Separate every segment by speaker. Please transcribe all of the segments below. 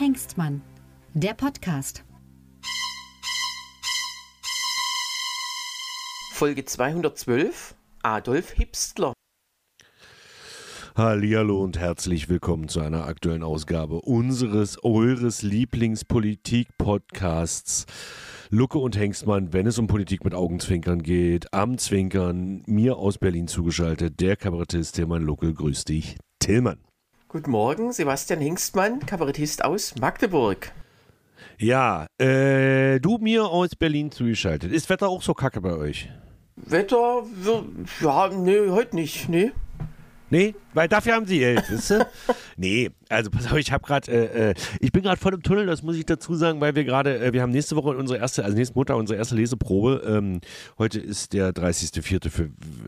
Speaker 1: Hengstmann, der Podcast.
Speaker 2: Folge 212, Adolf Hipstler.
Speaker 3: Hallihallo und herzlich willkommen zu einer aktuellen Ausgabe eures Lieblingspolitik-Podcasts Lucke und Hengstmann, wenn es um Politik mit Augenzwinkern geht. Am Zwinkern, mir aus Berlin zugeschaltet, der Kabarettist Tilman Lucke. Grüß dich, Tilman.
Speaker 2: Guten Morgen, Sebastian Hengstmann, Kabarettist aus Magdeburg.
Speaker 3: Ja, du mir aus Berlin zugeschaltet. Ist Wetter auch so kacke bei euch?
Speaker 2: Wetter, ja, nee, heute nicht, nee.
Speaker 3: Nee, weil dafür haben sie Geld, wisst ihr? Nee, also pass auf, ich bin gerade voll im Tunnel, das muss ich dazu sagen, weil wir haben nächste Woche nächsten Montag unsere erste Leseprobe. Heute ist der 30.04. für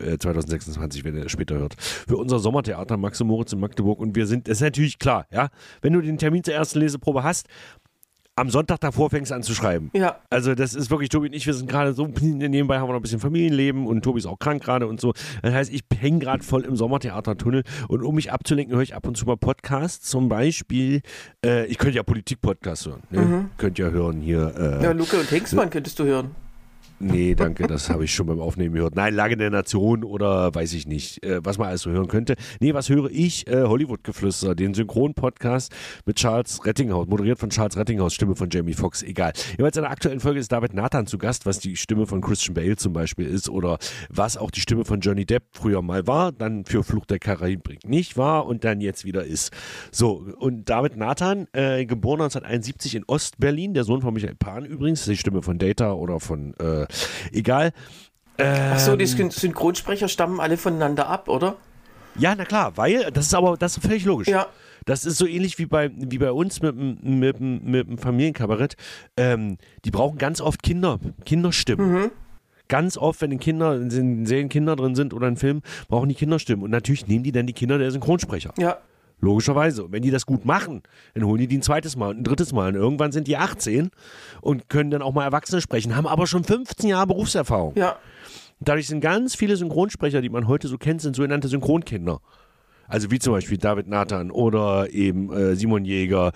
Speaker 3: 2026, wenn ihr später hört, für unser Sommertheater Max und Moritz in Magdeburg. Und das ist natürlich klar, ja, wenn du den Termin zur ersten Leseprobe hast, am Sonntag davor fängst du an zu schreiben. Ja. Also das ist wirklich, Tobi und ich, wir sind gerade so, nebenbei haben wir noch ein bisschen Familienleben und Tobi ist auch krank gerade und so. Das heißt, ich hänge gerade voll im Sommertheatertunnel und um mich abzulenken, höre ich ab und zu mal Podcasts. Zum Beispiel, ich könnte ja Politik-Podcasts hören. Ne?
Speaker 2: Mhm.
Speaker 3: Könnt ihr hören hier.
Speaker 2: Ja, Lucke und Hengstmann könntest du hören.
Speaker 3: Nee, danke, das habe ich schon beim Aufnehmen gehört. Nein, Lage der Nation oder weiß ich nicht, was man alles so hören könnte. Nee, was höre ich? Hollywood-Geflüster, den Synchron-Podcast mit Charles Rettinghaus, moderiert von Charles Rettinghaus, Stimme von Jamie Foxx, egal. Jeweils in der aktuellen Folge ist David Nathan zu Gast, was die Stimme von Christian Bale zum Beispiel ist oder was auch die Stimme von Johnny Depp früher mal war, dann für Fluch der Karibik nicht war und dann jetzt wieder ist. So, und David Nathan, geboren 1971 in Ostberlin, der Sohn von Michael Pan übrigens, die Stimme von Data oder von egal.
Speaker 2: Achso, die Synchronsprecher stammen alle voneinander ab, oder?
Speaker 3: Ja, na klar, weil, das ist völlig logisch.
Speaker 2: Ja.
Speaker 3: Das ist so ähnlich wie bei uns mit dem Familienkabarett. Die brauchen ganz oft Kinderstimmen. Mhm. Ganz oft, wenn in Serien Kinder drin sind oder in Filmen, brauchen die Kinderstimmen. Und natürlich nehmen die dann die Kinder der Synchronsprecher. Ja. Logischerweise. Und wenn die das gut machen, dann holen die ein zweites Mal und ein drittes Mal. Und irgendwann sind die 18 und können dann auch mal Erwachsene sprechen, haben aber schon 15 Jahre Berufserfahrung. Ja. Dadurch sind ganz viele Synchronsprecher, die man heute so kennt, sind sogenannte Synchronkinder. Also wie zum Beispiel David Nathan oder eben Simon Jäger.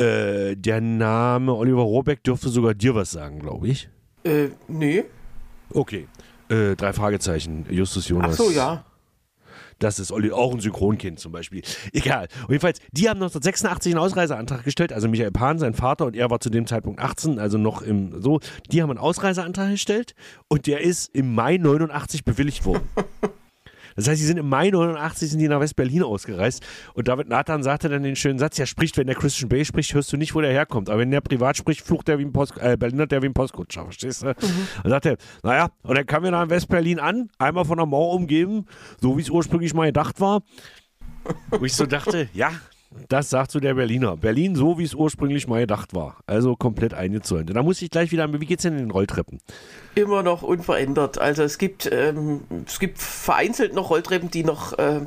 Speaker 3: Der Name Oliver Rohrbeck dürfte sogar dir was sagen, glaube ich.
Speaker 2: Nee.
Speaker 3: Okay. 3 Fragezeichen. Justus Jonas.
Speaker 2: Ach so, ja.
Speaker 3: Das ist auch ein Synchronkind zum Beispiel. Egal. Und jedenfalls, die haben 1986 einen Ausreiseantrag gestellt, also Michael Pan, sein Vater, und er war zu dem Zeitpunkt 18, also noch die haben einen Ausreiseantrag gestellt und der ist im Mai 89 bewilligt worden. Das heißt, die nach West-Berlin ausgereist und David Nathan sagte dann den schönen Satz, wenn der Christian Bale spricht, hörst du nicht, wo der herkommt. Aber wenn der privat spricht, flucht der wie ein Berlinert der wie ein Postkutscher, verstehst du? Mhm. Und sagte er, und dann kamen wir da in West-Berlin an, einmal von der Mauer umgeben, so wie es ursprünglich mal gedacht war. Wo ich so dachte, ja, das sagt so der Berliner. Berlin so, wie es ursprünglich mal gedacht war. Also komplett eingezäunt. Und da muss ich gleich wieder, wie geht's denn in den Rolltreppen?
Speaker 2: Immer noch unverändert. Also es gibt vereinzelt noch Rolltreppen, die noch, an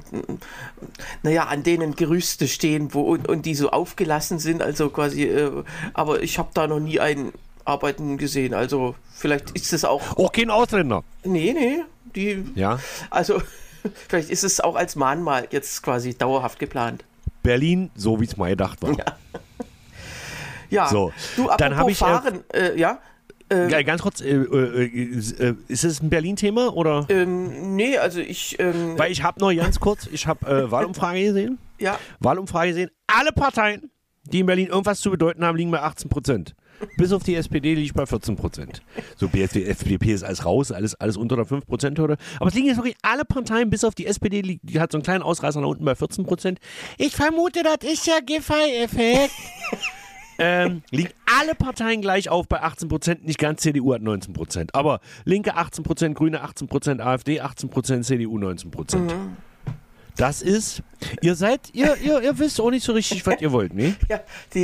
Speaker 2: denen Gerüste stehen und die so aufgelassen sind. Also quasi, aber ich habe da noch nie einen arbeiten gesehen. Also vielleicht ist es auch
Speaker 3: kein Ausländer.
Speaker 2: Nee.
Speaker 3: Ja.
Speaker 2: Also vielleicht ist es auch als Mahnmal jetzt quasi dauerhaft geplant.
Speaker 3: Berlin, so wie es mal gedacht war.
Speaker 2: Ja.
Speaker 3: So.
Speaker 2: Du, apropos
Speaker 3: dann habe ich
Speaker 2: fahren,
Speaker 3: ganz kurz, ist es ein Berlin-Thema oder?
Speaker 2: Nee, also
Speaker 3: weil ich habe noch ganz kurz, Wahlumfrage gesehen. Ja. Wahlumfrage gesehen. Alle Parteien, die in Berlin irgendwas zu bedeuten haben, liegen bei 18%. Bis auf die SPD liegt bei 14%. So, FDP ist alles raus, alles unter der 5%-Hürde. Aber es liegen jetzt wirklich alle Parteien, bis auf die SPD, die hat so einen kleinen Ausreißer nach unten bei 14%. Ich vermute, das ist ja Giffey-Effekt. Liegen alle Parteien gleich auf bei 18%, nicht ganz, CDU hat 19%. Aber Linke 18%, Grüne 18%, AfD 18%, CDU 19%. Mhm. Das ist, ihr wisst auch nicht so richtig, was ihr wollt, ne?
Speaker 2: Ja,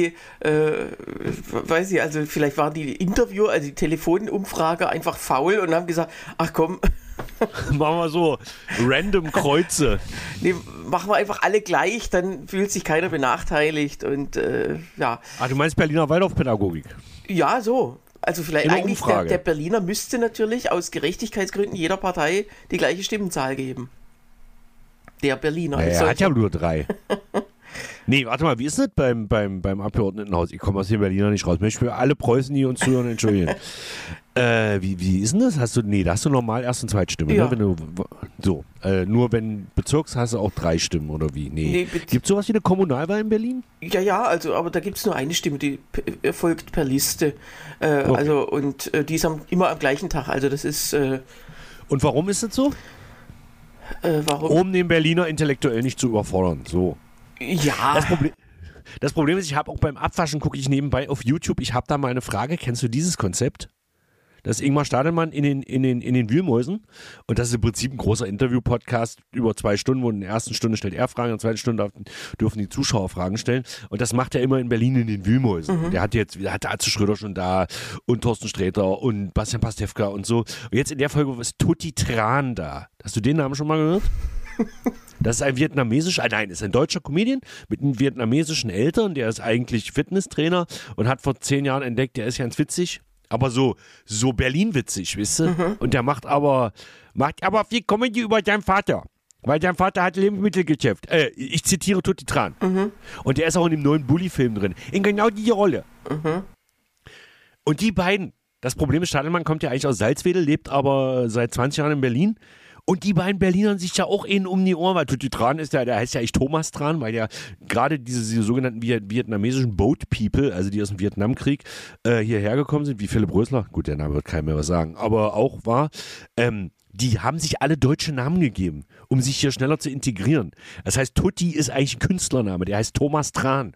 Speaker 2: weiß ich, also vielleicht waren die die Telefonumfrage einfach faul und haben gesagt, ach komm.
Speaker 3: Machen wir so, random Kreuze.
Speaker 2: Nee, machen wir einfach alle gleich, dann fühlt sich keiner benachteiligt und ja.
Speaker 3: Ach, du meinst Berliner Waldorfpädagogik?
Speaker 2: Ja, so. Also vielleicht eigentlich der Berliner müsste natürlich aus Gerechtigkeitsgründen jeder Partei die gleiche Stimmenzahl geben. Der Berliner.
Speaker 3: Er hat ja nur 3. Nee, warte mal, wie ist das beim Abgeordnetenhaus? Ich komme aus dem Berliner nicht raus. Ich möchte für alle Preußen, die uns zuhören, entschuldigen. Wie ist denn das? Da hast du normal Erst- und Zweitstimme,
Speaker 2: Ja.
Speaker 3: ne? Wenn du, so, nur wenn Bezirks hast du auch 3 Stimmen, oder wie? Nee. Gibt es sowas wie eine Kommunalwahl in Berlin?
Speaker 2: Ja, also, aber da gibt es nur eine Stimme, die erfolgt per Liste.
Speaker 3: Okay.
Speaker 2: Also, und die ist immer am gleichen Tag. Also, das ist.
Speaker 3: Und warum ist das so?
Speaker 2: Warum?
Speaker 3: Um den Berliner intellektuell nicht zu überfordern. So.
Speaker 2: Ja.
Speaker 3: Das Problem ist, ich habe auch beim Abwaschen, gucke ich nebenbei auf YouTube, ich habe da mal eine Frage, kennst du dieses Konzept? Das ist Ingmar Stadelmann in den Wühlmäusen und das ist im Prinzip ein großer Interview-Podcast über 2 Stunden, wo in der ersten Stunde stellt er Fragen, in der zweiten Stunde dürfen die Zuschauer Fragen stellen und das macht er immer in Berlin in den Wühlmäusen. Der hat Atze Schröder schon da und Thorsten Sträter und Bastian Pastewka und so. Und jetzt in der Folge ist Tutti Tran da. Hast du den Namen schon mal gehört? Das ist ein ist ein deutscher Comedian mit einem vietnamesischen Eltern, der ist eigentlich Fitnesstrainer und hat vor 10 Jahren entdeckt, der ist ganz witzig, aber so Berlin-witzig, weißt du? Und der macht aber viel Comedy über seinen Vater, weil sein Vater hat Lebensmittelgeschäft. Ich zitiere Tutti Tran. Und der ist auch in dem neuen Bully-Film drin, in genau die Rolle. Und die beiden, das Problem ist, Stadelmann kommt ja eigentlich aus Salzwedel, lebt aber seit 20 Jahren in Berlin. Und die beiden Berlinern sich ja auch um die Ohren, weil Tutti Tran der heißt ja eigentlich Thomas Tran, weil ja gerade diese sogenannten vietnamesischen Boat People, also die aus dem Vietnamkrieg hierher gekommen sind, wie Philipp Rösler, gut, der Name wird keinem mehr was sagen, aber auch war, die haben sich alle deutsche Namen gegeben, um sich hier schneller zu integrieren. Das heißt, Tutti ist eigentlich ein Künstlername, der heißt Thomas Tran.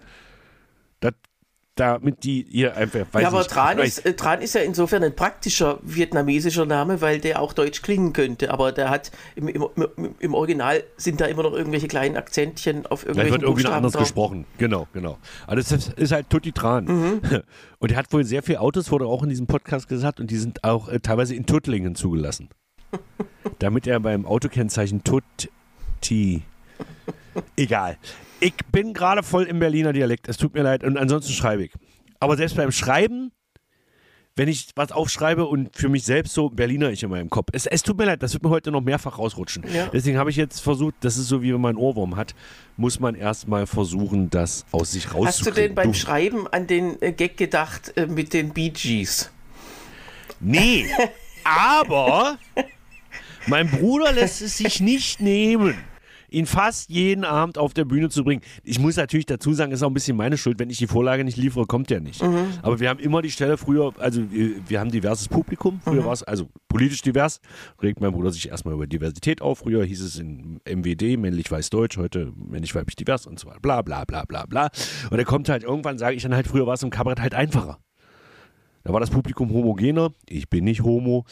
Speaker 3: Damit die hier einfach,
Speaker 2: Ja, aber Tran ist ja insofern ein praktischer vietnamesischer Name, weil der auch deutsch klingen könnte. Aber der hat im Original sind da immer noch irgendwelche kleinen Akzentchen auf
Speaker 3: Da
Speaker 2: irgendwelchen
Speaker 3: wird irgendwie
Speaker 2: Buchstaben
Speaker 3: anders
Speaker 2: drauf.
Speaker 3: gesprochen. Genau. Also das ist halt Tutti Tran. Und er hat wohl sehr viele Autos, wurde auch in diesem Podcast gesagt, und die sind auch teilweise in Tuttlingen zugelassen. Damit er beim Autokennzeichen Tutti. Egal. Ich bin gerade voll im Berliner Dialekt. Es tut mir leid. Und ansonsten schreibe ich. Aber selbst beim Schreiben, wenn ich was aufschreibe und für mich selbst so Berliner ich in meinem Kopf. Es tut mir leid, das wird mir heute noch mehrfach rausrutschen.
Speaker 2: Ja.
Speaker 3: Deswegen habe ich jetzt versucht, das ist so wie wenn man einen Ohrwurm hat, muss man erstmal versuchen, das aus sich rauszukriegen.
Speaker 2: Hast du denn beim Schreiben an den Gag gedacht mit den Bee Gees?
Speaker 3: Nee, aber mein Bruder lässt es sich nicht nehmen, ihn fast jeden Abend auf der Bühne zu bringen. Ich muss natürlich dazu sagen, ist auch ein bisschen meine Schuld, wenn ich die Vorlage nicht liefere, kommt der nicht. Aber wir haben immer die Stelle früher, also wir haben diverses Publikum, früher war es also politisch divers, regt mein Bruder sich erstmal über Diversität auf, früher hieß es in MWD, männlich weiß deutsch, heute männlich weiblich divers und so weiter, bla bla bla bla bla. Und er kommt halt irgendwann, sage ich dann halt, früher war es im Kabarett halt einfacher. Da war das Publikum homogener, ich bin nicht homo,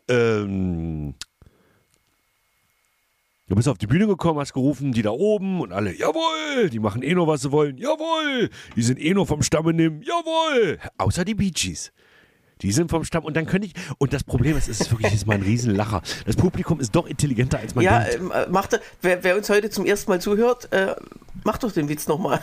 Speaker 3: Du bist auf die Bühne gekommen, hast gerufen, die da oben und alle, jawohl, die machen eh nur, was sie wollen, jawohl, die sind eh nur vom Stamm nehmen, jawohl, außer die Bee Gees. Die sind vom Stamm und dann könnte ich, und das Problem ist, es ist wirklich jetzt mal ein Riesenlacher. Das Publikum ist doch intelligenter, als man denkt.
Speaker 2: Wer uns heute zum ersten Mal zuhört, macht doch den Witz nochmal.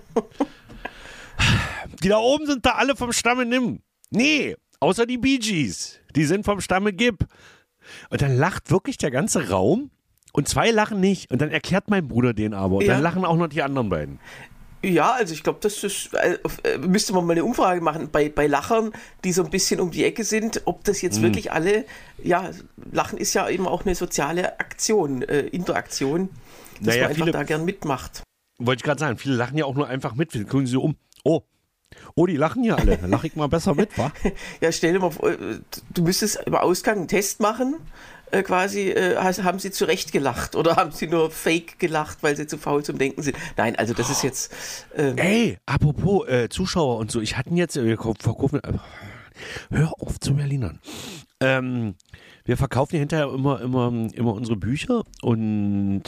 Speaker 3: Die da oben sind da alle vom Stamme nimm. Nee, außer die Bee Gees. Die sind vom Stamme Gib. Und dann lacht wirklich der ganze Raum und 2 lachen nicht. Und dann erklärt mein Bruder den aber. Und dann lachen auch noch die anderen beiden.
Speaker 2: Ja, also ich glaube, das ist, müsste man mal eine Umfrage machen bei Lachern, die so ein bisschen um die Ecke sind, ob das jetzt wirklich alle, ja, Lachen ist ja eben auch eine soziale Aktion, Interaktion, dass man einfach da gern mitmacht.
Speaker 3: Wollte ich gerade sagen, viele lachen ja auch nur einfach mit. Wir gucken sie um. Oh, die lachen ja alle. Dann lache ich mal besser mit, wa?
Speaker 2: Ja, stell dir mal vor, du müsstest im Ausgang einen Test machen, quasi, haben sie zu Recht gelacht oder haben sie nur fake gelacht, weil sie zu faul zum Denken sind? Nein, also das ist jetzt...
Speaker 3: Ey, apropos Zuschauer und so, ich hatte jetzt, wir verkaufen, hör auf zu Berlinern. Wir verkaufen ja hinterher immer unsere Bücher und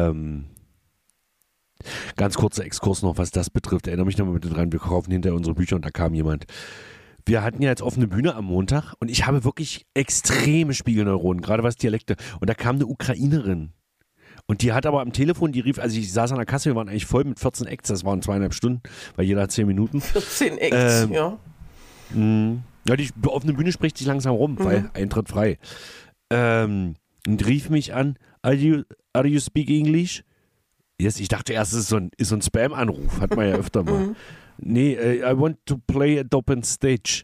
Speaker 3: ganz kurzer Exkurs noch, was das betrifft. Erinnere mich nochmal bitte dran, wir kaufen hinterher unsere Bücher und da kam jemand. Wir hatten ja jetzt offene Bühne am Montag und ich habe wirklich extreme Spiegelneuronen, gerade was Dialekte. Und da kam eine Ukrainerin. Und die hat aber am Telefon, die rief, also ich saß an der Kasse, wir waren eigentlich voll mit 14 Acts, das waren 2,5 Stunden, weil jeder hat 10 Minuten.
Speaker 2: 14 Acts, ja.
Speaker 3: Ja, die offene Bühne spricht sich langsam rum, weil Eintritt frei. Und rief mich an, are you speak English? Yes, ich dachte erst, es ist so ein Spam-Anruf. Hat man ja öfter mal. Nee, I want to play a open stage.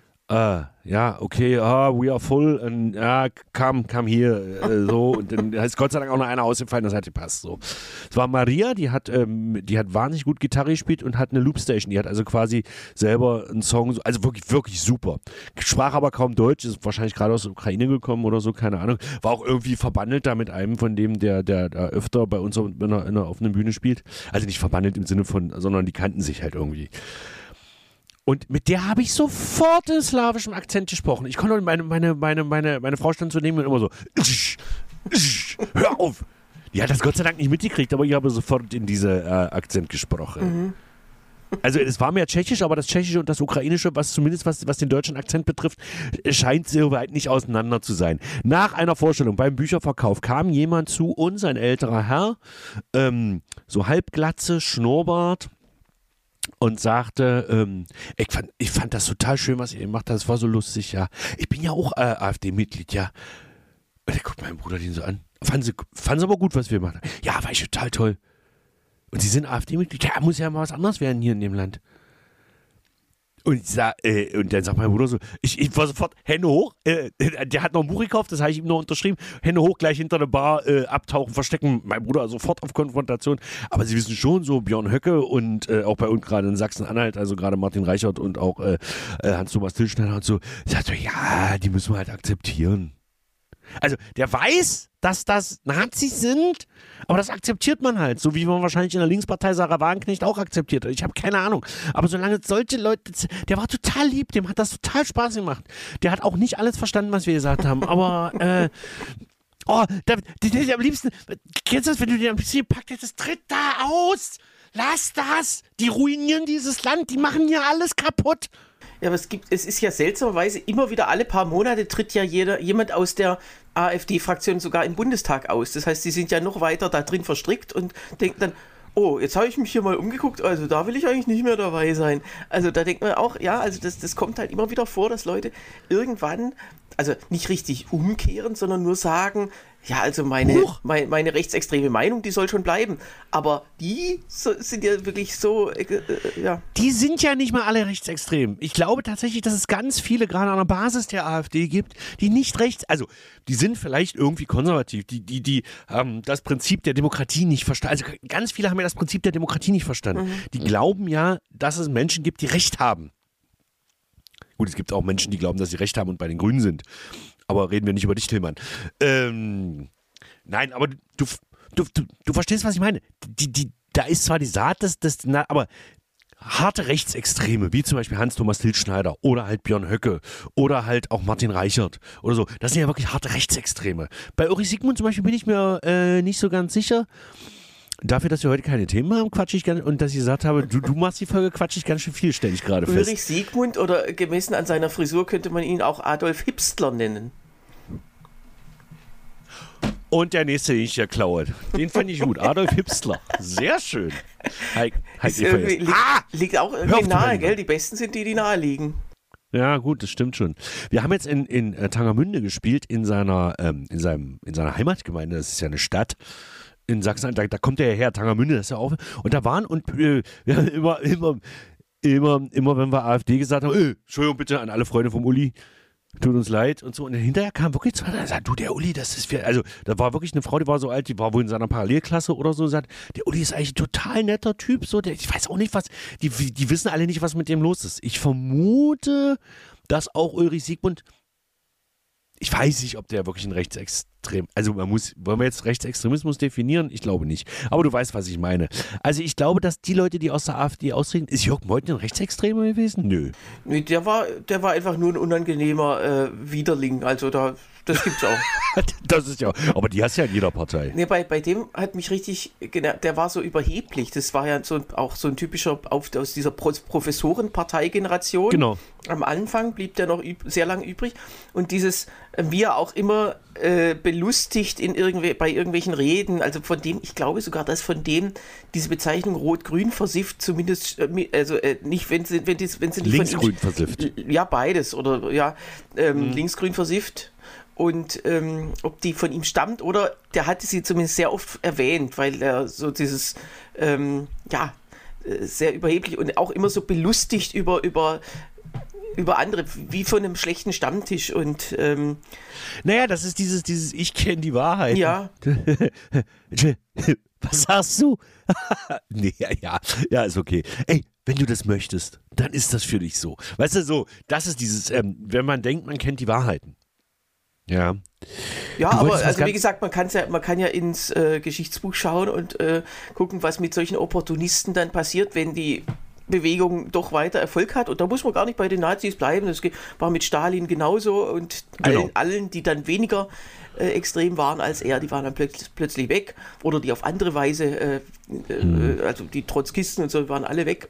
Speaker 3: Ja, okay, we are full und come here. So, und dann ist Gott sei Dank auch noch einer ausgefallen, das hat gepasst. So. Es war Maria, die hat wahnsinnig gut Gitarre gespielt und hat eine Loopstation. Die hat also quasi selber einen Song, also wirklich, wirklich super. Sprach aber kaum Deutsch, ist wahrscheinlich gerade aus der Ukraine gekommen oder so, keine Ahnung. War auch irgendwie verbandelt da mit einem von dem, der öfter bei uns auf einer offenen Bühne spielt. Also nicht verbandelt im Sinne von, sondern die kannten sich halt irgendwie. Und mit der habe ich sofort in slawischem Akzent gesprochen. Ich konnte meine Frau stand zu nehmen und immer so, hör auf. Die hat das Gott sei Dank nicht mitgekriegt, aber ich habe sofort in diese Akzent gesprochen. Also es war mehr Tschechisch, aber das Tschechische und das Ukrainische, was zumindest was den deutschen Akzent betrifft, scheint sehr weit nicht auseinander zu sein. Nach einer Vorstellung beim Bücherverkauf kam jemand zu uns, ein älterer Herr, so Halbglatze, Schnurrbart, und sagte, ich fand das total schön, was ihr gemacht habt, das war so lustig, ja. Ich bin ja auch AfD-Mitglied, ja. Und er guckt meinen Bruder den so an. Fanden sie aber gut, was wir gemacht haben. Ja, war ich total toll. Und Sie sind AfD-Mitglied? Ja, muss ja mal was anderes werden hier in dem Land. Und dann sagt mein Bruder so, ich war sofort, Hände hoch, der hat noch ein Buch gekauft, das habe ich ihm noch unterschrieben, Hände hoch, gleich hinter der Bar, abtauchen, verstecken, mein Bruder sofort auf Konfrontation, aber Sie wissen schon, so Björn Höcke und auch bei uns gerade in Sachsen-Anhalt, also gerade Martin Reichert und auch Hans-Thomas Tillschneider und so, sagt so, ja, die müssen wir halt akzeptieren. Also der weiß, dass das Nazis sind, aber das akzeptiert man halt, so wie man wahrscheinlich in der Linkspartei Sarah Wagenknecht auch akzeptiert hat. Ich habe keine Ahnung, aber solange solche Leute, der war total lieb, dem hat das total Spaß gemacht. Der hat auch nicht alles verstanden, was wir gesagt haben, aber am liebsten, kennst du das, wenn du dir ein bisschen gepackt hättest, tritt da aus, lass das, die ruinieren dieses Land, die machen hier alles kaputt.
Speaker 2: Ja, aber es ist ja seltsamerweise immer wieder alle paar Monate tritt ja jemand aus der AfD-Fraktion sogar im Bundestag aus. Das heißt, die sind ja noch weiter da drin verstrickt und denken dann, oh, jetzt habe ich mich hier mal umgeguckt, also da will ich eigentlich nicht mehr dabei sein. Also da denkt man auch, ja, also das kommt halt immer wieder vor, dass Leute irgendwann, also nicht richtig umkehren, sondern nur sagen, ja, also meine rechtsextreme Meinung, die soll schon bleiben. Aber die sind ja wirklich so, ja.
Speaker 3: Die sind ja nicht mal alle rechtsextrem. Ich glaube tatsächlich, dass es ganz viele, gerade an der Basis der AfD gibt, die nicht rechts, also die sind vielleicht irgendwie konservativ, die haben das Prinzip der Demokratie nicht verstanden. Also ganz viele haben ja das Prinzip der Demokratie nicht verstanden. Die glauben ja, dass es Menschen gibt, die Recht haben. Gut, es gibt auch Menschen, die glauben, dass sie Recht haben und bei den Grünen sind. Aber reden wir nicht über dich, Tillmann. Nein, aber du verstehst, was ich meine. Da ist zwar die Saat, aber harte Rechtsextreme, wie zum Beispiel Hans-Thomas Tillschneider oder halt Björn Höcke oder halt auch Martin Reichert oder so, das sind ja wirklich harte Rechtsextreme. Bei Ulrich Siegmund zum Beispiel bin ich mir nicht so ganz sicher. Dafür, dass wir heute keine Themen haben, quatsche ich ganz, und dass ich gesagt habe, du machst die Folge, quatsche ich ganz schön viel, stelle ich gerade fest.
Speaker 2: Ulrich Siegmund oder gemessen an seiner Frisur könnte man ihn auch Adolf Hipstler nennen.
Speaker 3: Und der nächste, den ich ja klaue, den fand ich gut. Adolf Hipstler. Sehr schön.
Speaker 2: Liegt auch irgendwie nahe, gell? Die Besten sind die nahe liegen.
Speaker 3: Ja, gut, das stimmt schon. Wir haben jetzt in Tangermünde gespielt, in seiner Heimatgemeinde. Das ist ja eine Stadt in Sachsen. Da kommt er ja her, Tangermünde, das ist ja auch. Und da waren, und wir haben immer, wenn wir AfD gesagt haben, Entschuldigung bitte an alle Freunde vom Uli, tut uns leid und so. Und hinterher kam wirklich zwei, der sagt, du, der Uli, das ist also da war wirklich eine Frau, die war so alt, die war wohl in seiner Parallelklasse oder so, sagt, der Uli ist eigentlich ein total netter Typ, so, ich weiß auch nicht, was, die wissen alle nicht, was mit dem los ist. Ich vermute, dass auch Ulrich Siegmund, ich weiß nicht, ob der wirklich ein Rechtsextrem, also wollen wir jetzt Rechtsextremismus definieren? Ich glaube nicht. Aber du weißt, was ich meine. Also ich glaube, dass die Leute, die aus der AfD austreten, ist Jörg Meuthen ein Rechtsextremer gewesen? Nö.
Speaker 2: Nee, der war einfach nur ein unangenehmer Widerling, also das gibt's auch.
Speaker 3: Das ist ja, aber die hast du ja in jeder Partei.
Speaker 2: Nee, bei dem hat mich richtig, der war so überheblich, das war ja auch so ein typischer aus dieser Professorenparteigeneration. Genau. Am Anfang blieb der noch sehr lang übrig und dieses, wie er auch immer belustigt bei irgendwelchen Reden, also von dem, ich glaube sogar, dass von dem diese Bezeichnung Rot-Grün versifft zumindest, also nicht, wenn sie nicht
Speaker 3: Linksgrün versifft.
Speaker 2: Ja, beides, oder ja, Linksgrün versifft. und ob die von ihm stammt oder der hatte sie zumindest sehr oft erwähnt, weil er so dieses, sehr überheblich und auch immer so belustigt über andere, wie von einem schlechten Stammtisch und
Speaker 3: naja, das ist dieses Ich kenne die Wahrheit.
Speaker 2: ja.
Speaker 3: Was sagst du? Nee, ja, ist okay. Ey, wenn du das möchtest, dann ist das für dich so. Weißt du, so, das ist dieses, wenn man denkt, man kennt die Wahrheiten. Ja.
Speaker 2: Ja, aber also wie gesagt, man kann ja ins Geschichtsbuch schauen und gucken, was mit solchen Opportunisten dann passiert, wenn die Bewegung doch weiter Erfolg hat. Und da muss man gar nicht bei den Nazis bleiben. Das war mit Stalin genauso und allen, die dann weniger extrem waren als er, die waren dann plötzlich weg. Oder die auf andere Weise, also die Trotzkisten und so, waren alle weg.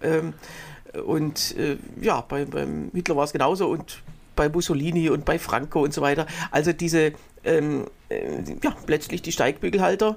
Speaker 2: Beim Hitler war es genauso und bei Mussolini und bei Franco und so weiter. Also diese, plötzlich die Steigbügelhalter,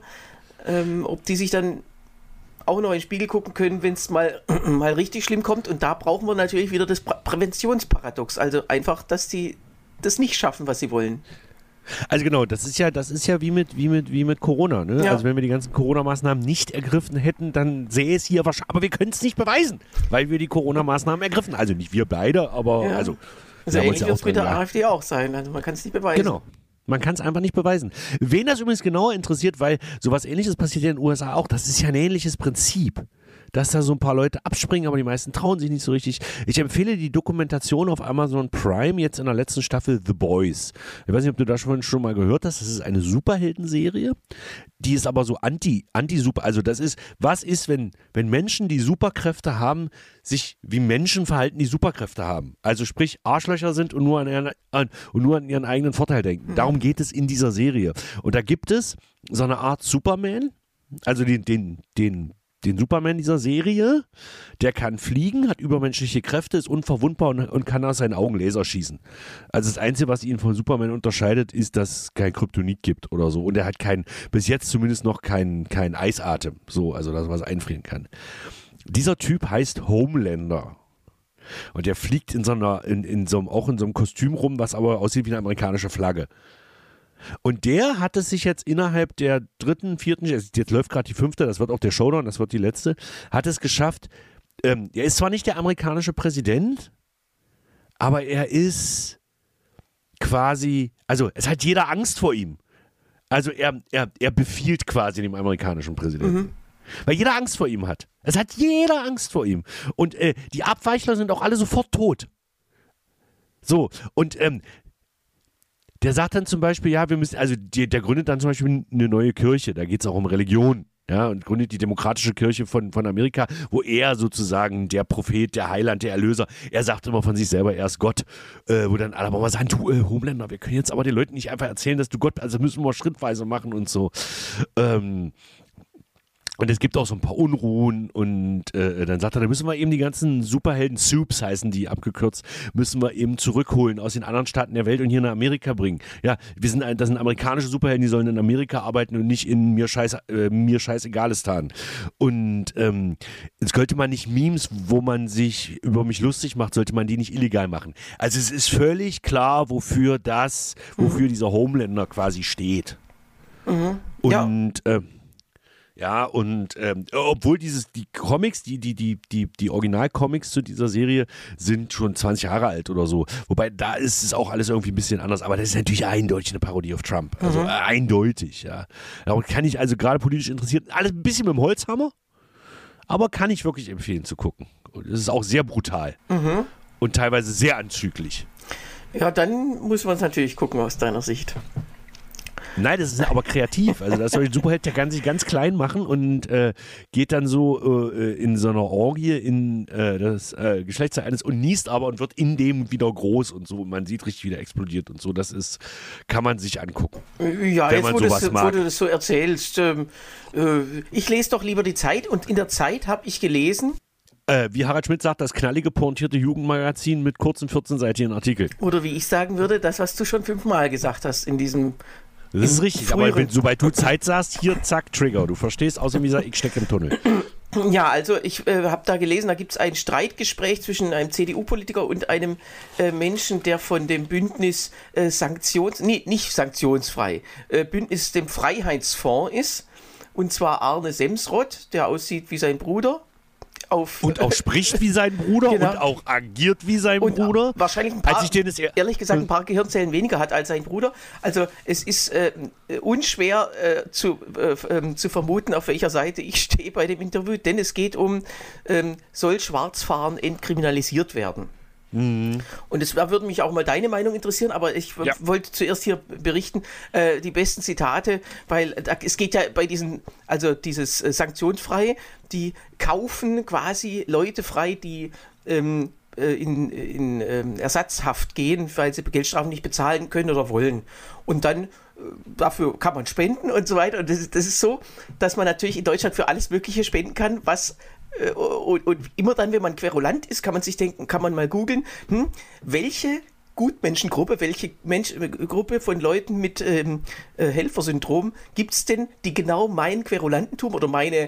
Speaker 2: ob die sich dann auch noch in den Spiegel gucken können, wenn es mal richtig schlimm kommt. Und da brauchen wir natürlich wieder das Präventionsparadox. Also einfach, dass sie das nicht schaffen, was sie wollen.
Speaker 3: Also genau, das ist ja wie mit Corona. Ne?
Speaker 2: Ja.
Speaker 3: Also wenn wir die ganzen Corona-Maßnahmen nicht ergriffen hätten, dann sähe es hier wahrscheinlich. Aber wir können es nicht beweisen, weil wir die Corona-Maßnahmen ergriffen. Also nicht wir beide, aber also
Speaker 2: ähnlich wird es mit der AfD auch sein. Also man kann es nicht beweisen.
Speaker 3: Genau. Man kann es einfach nicht beweisen. Wen das übrigens genauer interessiert, weil sowas Ähnliches passiert ja in den USA auch, das ist ja ein ähnliches Prinzip, dass da so ein paar Leute abspringen, aber die meisten trauen sich nicht so richtig. Ich empfehle die Dokumentation auf Amazon Prime jetzt in der letzten Staffel The Boys. Ich weiß nicht, ob du das schon mal gehört hast. Das ist eine Superheldenserie, die ist aber so anti-super. Also das ist, was ist, wenn Menschen, die Superkräfte haben, sich wie Menschen verhalten, die Superkräfte haben. Also sprich Arschlöcher sind und nur an ihren eigenen Vorteil denken. Darum geht es in dieser Serie. Und da gibt es so eine Art Superman, also den Superman dieser Serie, der kann fliegen, hat übermenschliche Kräfte, ist unverwundbar und kann aus seinen Augen Laser schießen. Also das Einzige, was ihn von Superman unterscheidet, ist, dass es kein Kryptonit gibt oder so. Und er hat bis jetzt zumindest noch kein Eisatem, so, also dass er was einfrieren kann. Dieser Typ heißt Homelander. Und der fliegt in so einem Kostüm rum, was aber aussieht wie eine amerikanische Flagge. Und der hat es sich jetzt innerhalb der 3., 4., jetzt läuft gerade die 5., das wird auch der Showdown, das wird die letzte, hat es geschafft, er ist zwar nicht der amerikanische Präsident, aber er ist quasi, also es hat jeder Angst vor ihm. Also er befiehlt quasi dem amerikanischen Präsidenten. Weil jeder Angst vor ihm hat. Es hat jeder Angst vor ihm. Und die Abweichler sind auch alle sofort tot. So, und der sagt dann zum Beispiel, ja, wir müssen, also der gründet dann zum Beispiel eine neue Kirche, da geht es auch um Religion, ja, und gründet die demokratische Kirche von Amerika, wo er sozusagen der Prophet, der Heiland, der Erlöser, er sagt immer von sich selber, er ist Gott, wo dann alle mal sagen, du Homelander, wir können jetzt aber den Leuten nicht einfach erzählen, dass du Gott, also müssen wir schrittweise machen und so. Und es gibt auch so ein paar Unruhen und dann sagt er, da müssen wir eben die ganzen Superhelden-Soups, heißen die abgekürzt, müssen wir eben zurückholen aus den anderen Staaten der Welt und hier nach Amerika bringen. Ja, das sind amerikanische Superhelden, die sollen in Amerika arbeiten und nicht in mir scheißegalistan. Und sollte man nicht Memes, wo man sich über mich lustig macht, sollte man die nicht illegal machen. Also es ist völlig klar, wofür dieser Homelander quasi steht. Und ja, und obwohl die Comics, die Original-Comics zu dieser Serie sind schon 20 Jahre alt oder so. Wobei, da ist es auch alles irgendwie ein bisschen anders. Aber das ist natürlich eindeutig eine Parodie auf Trump. Also eindeutig, ja. Darum kann ich also gerade politisch interessiert, alles ein bisschen mit dem Holzhammer, aber kann ich wirklich empfehlen zu gucken. Und es ist auch sehr brutal und teilweise sehr anzüglich.
Speaker 2: Ja, dann muss man es natürlich gucken aus deiner Sicht.
Speaker 3: Nein, das ist aber kreativ. Also das soll ein Superheld, der kann sich ganz klein machen und geht dann so in so einer Orgie in das Geschlechtsteil eines und niest aber und wird in dem wieder groß und so. Und man sieht richtig, wie der explodiert und so. Das kann man sich angucken.
Speaker 2: Ja, jetzt wo du das so erzählst. Ich lese doch lieber die Zeit und in der Zeit habe ich gelesen.
Speaker 3: Wie Harald Schmidt sagt, das knallige, pointierte Jugendmagazin mit kurzen 14-seitigen Artikeln.
Speaker 2: Oder wie ich sagen würde, das, was du schon 5-mal gesagt hast in diesem.
Speaker 3: Das ist richtig, aber sobald du Zeit sagst, hier, zack, Trigger. Du verstehst, außer wie gesagt, ich stecke im Tunnel.
Speaker 2: Ja, also ich habe da gelesen, da gibt es ein Streitgespräch zwischen einem CDU-Politiker und einem Menschen, der von dem Bündnis nicht sanktionsfrei, Bündnis dem Freiheitsfonds ist. Und zwar Arne Semsrott, der aussieht wie sein Bruder.
Speaker 3: Und auch spricht wie sein Bruder
Speaker 2: genau.
Speaker 3: Und auch agiert wie sein Bruder.
Speaker 2: Wahrscheinlich ehrlich gesagt ein paar Gehirnzellen weniger hat als sein Bruder. Also es ist unschwer zu vermuten, auf welcher Seite ich stehe bei dem Interview, denn es geht um, soll Schwarzfahren entkriminalisiert werden? Und es würde mich auch mal deine Meinung interessieren, aber ich wollte zuerst hier berichten, die besten Zitate, weil es geht ja bei dieses sanktionsfrei, die kaufen quasi Leute frei, die in Ersatzhaft gehen, weil sie Geldstrafen nicht bezahlen können oder wollen. Und dann dafür kann man spenden und so weiter. Und das ist so, dass man natürlich in Deutschland für alles Mögliche spenden kann, was und immer dann, wenn man querulant ist, kann man sich denken, kann man mal googeln, welche Gutmenschengruppe, welche Gruppe von Leuten mit Helfersyndrom gibt es denn, die genau mein Querulantentum oder meine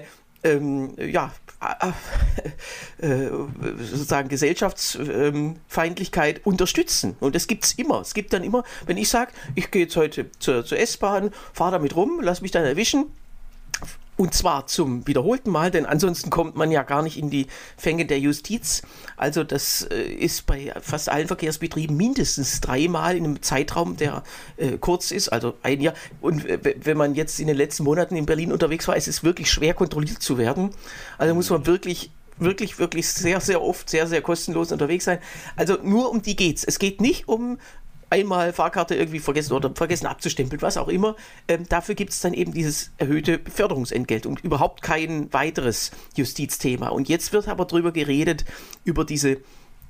Speaker 2: sozusagen Gesellschaftsfeindlichkeit unterstützen. Und das gibt es immer. Es gibt dann immer, wenn ich sage, ich gehe jetzt heute zur S-Bahn, fahre damit rum, lass mich dann erwischen, und zwar zum wiederholten Mal, denn ansonsten kommt man ja gar nicht in die Fänge der Justiz. Also das ist bei fast allen Verkehrsbetrieben mindestens 3-mal in einem Zeitraum, der kurz ist, also ein Jahr. Und wenn man jetzt in den letzten Monaten in Berlin unterwegs war, ist es wirklich schwer kontrolliert zu werden. Also muss man wirklich sehr, sehr oft sehr, sehr kostenlos unterwegs sein. Also nur um die geht's. Es geht nicht um einmal Fahrkarte irgendwie vergessen abzustempeln, was auch immer. Dafür gibt es dann eben dieses erhöhte Beförderungsentgelt und überhaupt kein weiteres Justizthema. Und jetzt wird aber drüber geredet, über diese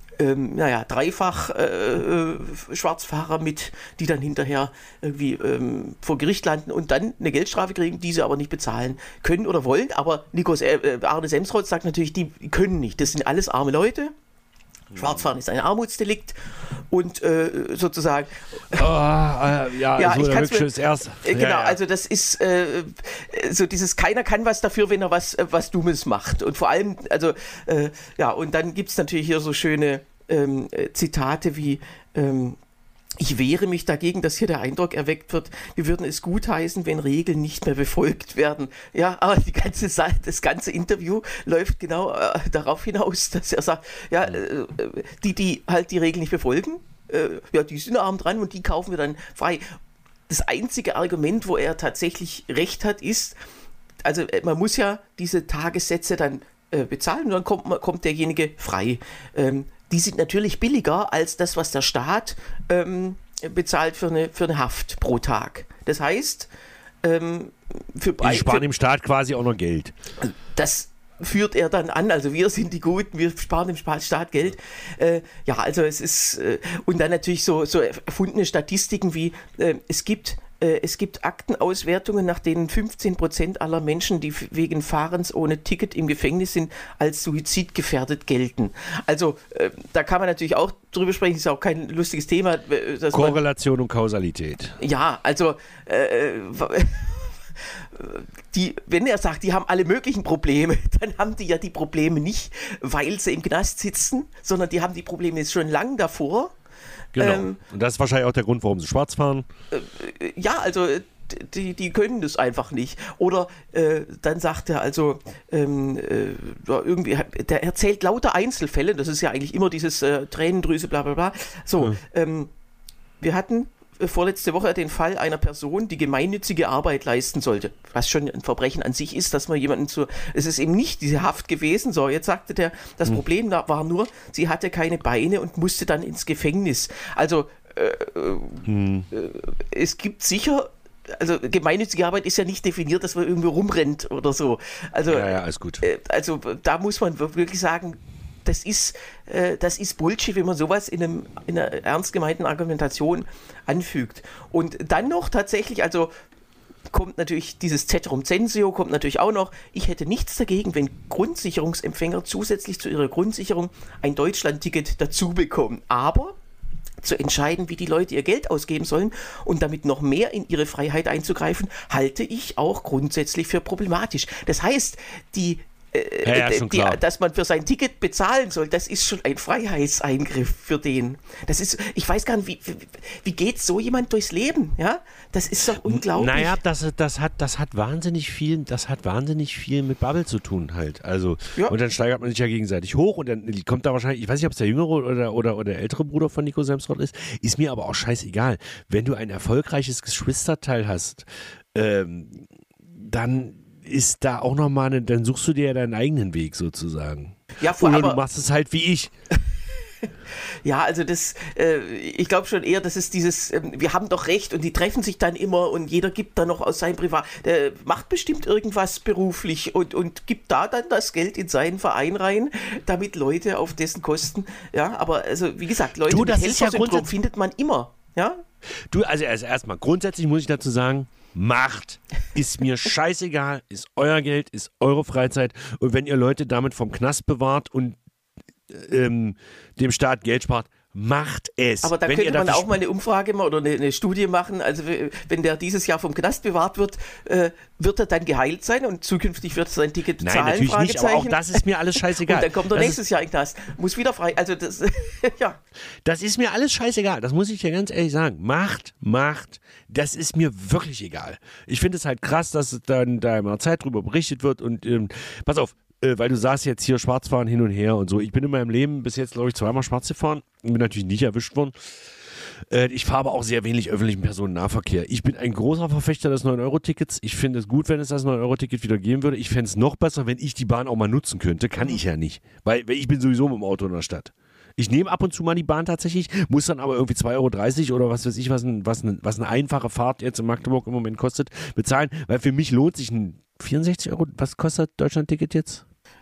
Speaker 2: dreifach Schwarzfahrer die dann hinterher irgendwie vor Gericht landen und dann eine Geldstrafe kriegen, die sie aber nicht bezahlen können oder wollen. Aber Arne Semsrott sagt natürlich, die können nicht. Das sind alles arme Leute. Schwarzfahren ist ein Armutsdelikt und sozusagen.
Speaker 3: Ich kann es erst.
Speaker 2: Genau, also das ist so dieses, keiner kann was dafür, wenn er was Dummes macht. Und vor allem, und dann gibt es natürlich hier so schöne Zitate wie ich wehre mich dagegen, dass hier der Eindruck erweckt wird, wir würden es gutheißen, wenn Regeln nicht mehr befolgt werden. Ja, aber das ganze Interview läuft genau darauf hinaus, dass er sagt, die halt die Regeln nicht befolgen, die sind arm dran und die kaufen wir dann frei. Das einzige Argument, wo er tatsächlich recht hat, ist, also man muss ja diese Tagessätze dann bezahlen und dann kommt derjenige frei. Die sind natürlich billiger als das, was der Staat bezahlt für eine Haft pro Tag. Das heißt,
Speaker 3: die sparen dem Staat quasi auch noch Geld.
Speaker 2: Das führt er dann an, also wir sind die Guten, wir sparen dem Staat Geld. Also es ist, und dann natürlich so erfundene Statistiken wie, es gibt Aktenauswertungen, nach denen 15% aller Menschen, die wegen Fahrens ohne Ticket im Gefängnis sind, als suizidgefährdet gelten. Also da kann man natürlich auch drüber sprechen, ist auch kein lustiges Thema.
Speaker 3: Korrelation und Kausalität.
Speaker 2: Ja, also wenn er sagt, die haben alle möglichen Probleme, dann haben die ja die Probleme nicht, weil sie im Knast sitzen, sondern die haben die Probleme jetzt schon lang davor.
Speaker 3: Genau. Und das ist wahrscheinlich auch der Grund, warum sie schwarz fahren.
Speaker 2: Die können das einfach nicht. Oder dann sagt er also, irgendwie, der erzählt lauter Einzelfälle, das ist ja eigentlich immer dieses Tränendrüse, bla bla bla. So, wir hatten vorletzte Woche den Fall einer Person, die gemeinnützige Arbeit leisten sollte, was schon ein Verbrechen an sich ist, dass man jemanden es ist eben nicht diese Haft gewesen, so, jetzt sagte der, das Problem war nur, sie hatte keine Beine und musste dann ins Gefängnis. Also, es gibt sicher, also gemeinnützige Arbeit ist ja nicht definiert, dass man irgendwo rumrennt oder so. Also,
Speaker 3: alles gut.
Speaker 2: Also, da muss man wirklich sagen, das ist Bullshit, wenn man sowas in einer ernst gemeinten Argumentation anfügt. Und dann noch tatsächlich, also kommt natürlich dieses Ceterum censeo, kommt natürlich auch noch, ich hätte nichts dagegen, wenn Grundsicherungsempfänger zusätzlich zu ihrer Grundsicherung ein Deutschlandticket dazu bekommen. Aber zu entscheiden, wie die Leute ihr Geld ausgeben sollen und damit noch mehr in ihre Freiheit einzugreifen, halte ich auch grundsätzlich für problematisch. Das heißt, die
Speaker 3: schon klar.
Speaker 2: dass man für sein Ticket bezahlen soll, das ist schon ein Freiheitseingriff für den. Das ist, ich weiß gar nicht, wie geht so jemand durchs Leben? Ja, das ist doch unglaublich.
Speaker 3: Naja, das hat wahnsinnig viel mit Bubble zu tun halt. Also, und dann steigert man sich ja gegenseitig hoch und dann kommt da wahrscheinlich, ich weiß nicht, ob es der jüngere oder der ältere Bruder von Nico Semsrott ist mir aber auch scheißegal. Wenn du ein erfolgreiches Geschwisterteil hast, dann ist da auch nochmal, dann suchst du dir ja deinen eigenen Weg sozusagen.
Speaker 2: Ja,
Speaker 3: oder du machst es halt wie ich.
Speaker 2: Ja, also ich glaube schon eher, das ist dieses, wir haben doch recht und die treffen sich dann immer und jeder gibt dann noch aus seinem Privat, der macht bestimmt irgendwas beruflich und gibt da dann das Geld in seinen Verein rein, damit Leute auf dessen Kosten, ja, aber also wie gesagt, Leute mit Helfersyndrom findet man immer, ja.
Speaker 3: Du, also erstmal, grundsätzlich muss ich dazu sagen, macht. Ist mir scheißegal, ist euer Geld, ist eure Freizeit und wenn ihr Leute damit vom Knast bewahrt und dem Staat Geld spart, macht es.
Speaker 2: Aber da könnte man auch mal eine Umfrage oder eine Studie machen, also wenn der dieses Jahr vom Knast bewahrt wird, wird er dann geheilt sein und zukünftig wird er sein Ticket bezahlen?
Speaker 3: Nein, natürlich nicht, aber auch das ist mir alles scheißegal.
Speaker 2: Und dann kommt er nächstes Jahr in den Knast, muss wieder frei, also das, ja.
Speaker 3: Das ist mir alles scheißegal, das muss ich dir ganz ehrlich sagen. Macht, das ist mir wirklich egal. Ich finde es halt krass, dass dann da immer Zeit drüber berichtet wird und pass auf, weil du sagst jetzt hier Schwarzfahren hin und her und so. Ich bin in meinem Leben bis jetzt, glaube ich, 2-mal schwarz gefahren und bin natürlich nicht erwischt worden. Ich fahre aber auch sehr wenig öffentlichen Personennahverkehr. Ich bin ein großer Verfechter des 9-Euro-Tickets. Ich finde es gut, wenn es das 9-Euro-Ticket wieder geben würde. Ich fände es noch besser, wenn ich die Bahn auch mal nutzen könnte. Kann ich ja nicht, weil ich bin sowieso mit dem Auto in der Stadt. Ich nehme ab und zu mal die Bahn tatsächlich, muss dann aber irgendwie 2,30 € oder was weiß ich, was eine einfache Fahrt jetzt in Magdeburg im Moment kostet, bezahlen, weil für mich lohnt sich ein 64 €, was kostet Deutschland-Ticket jetzt?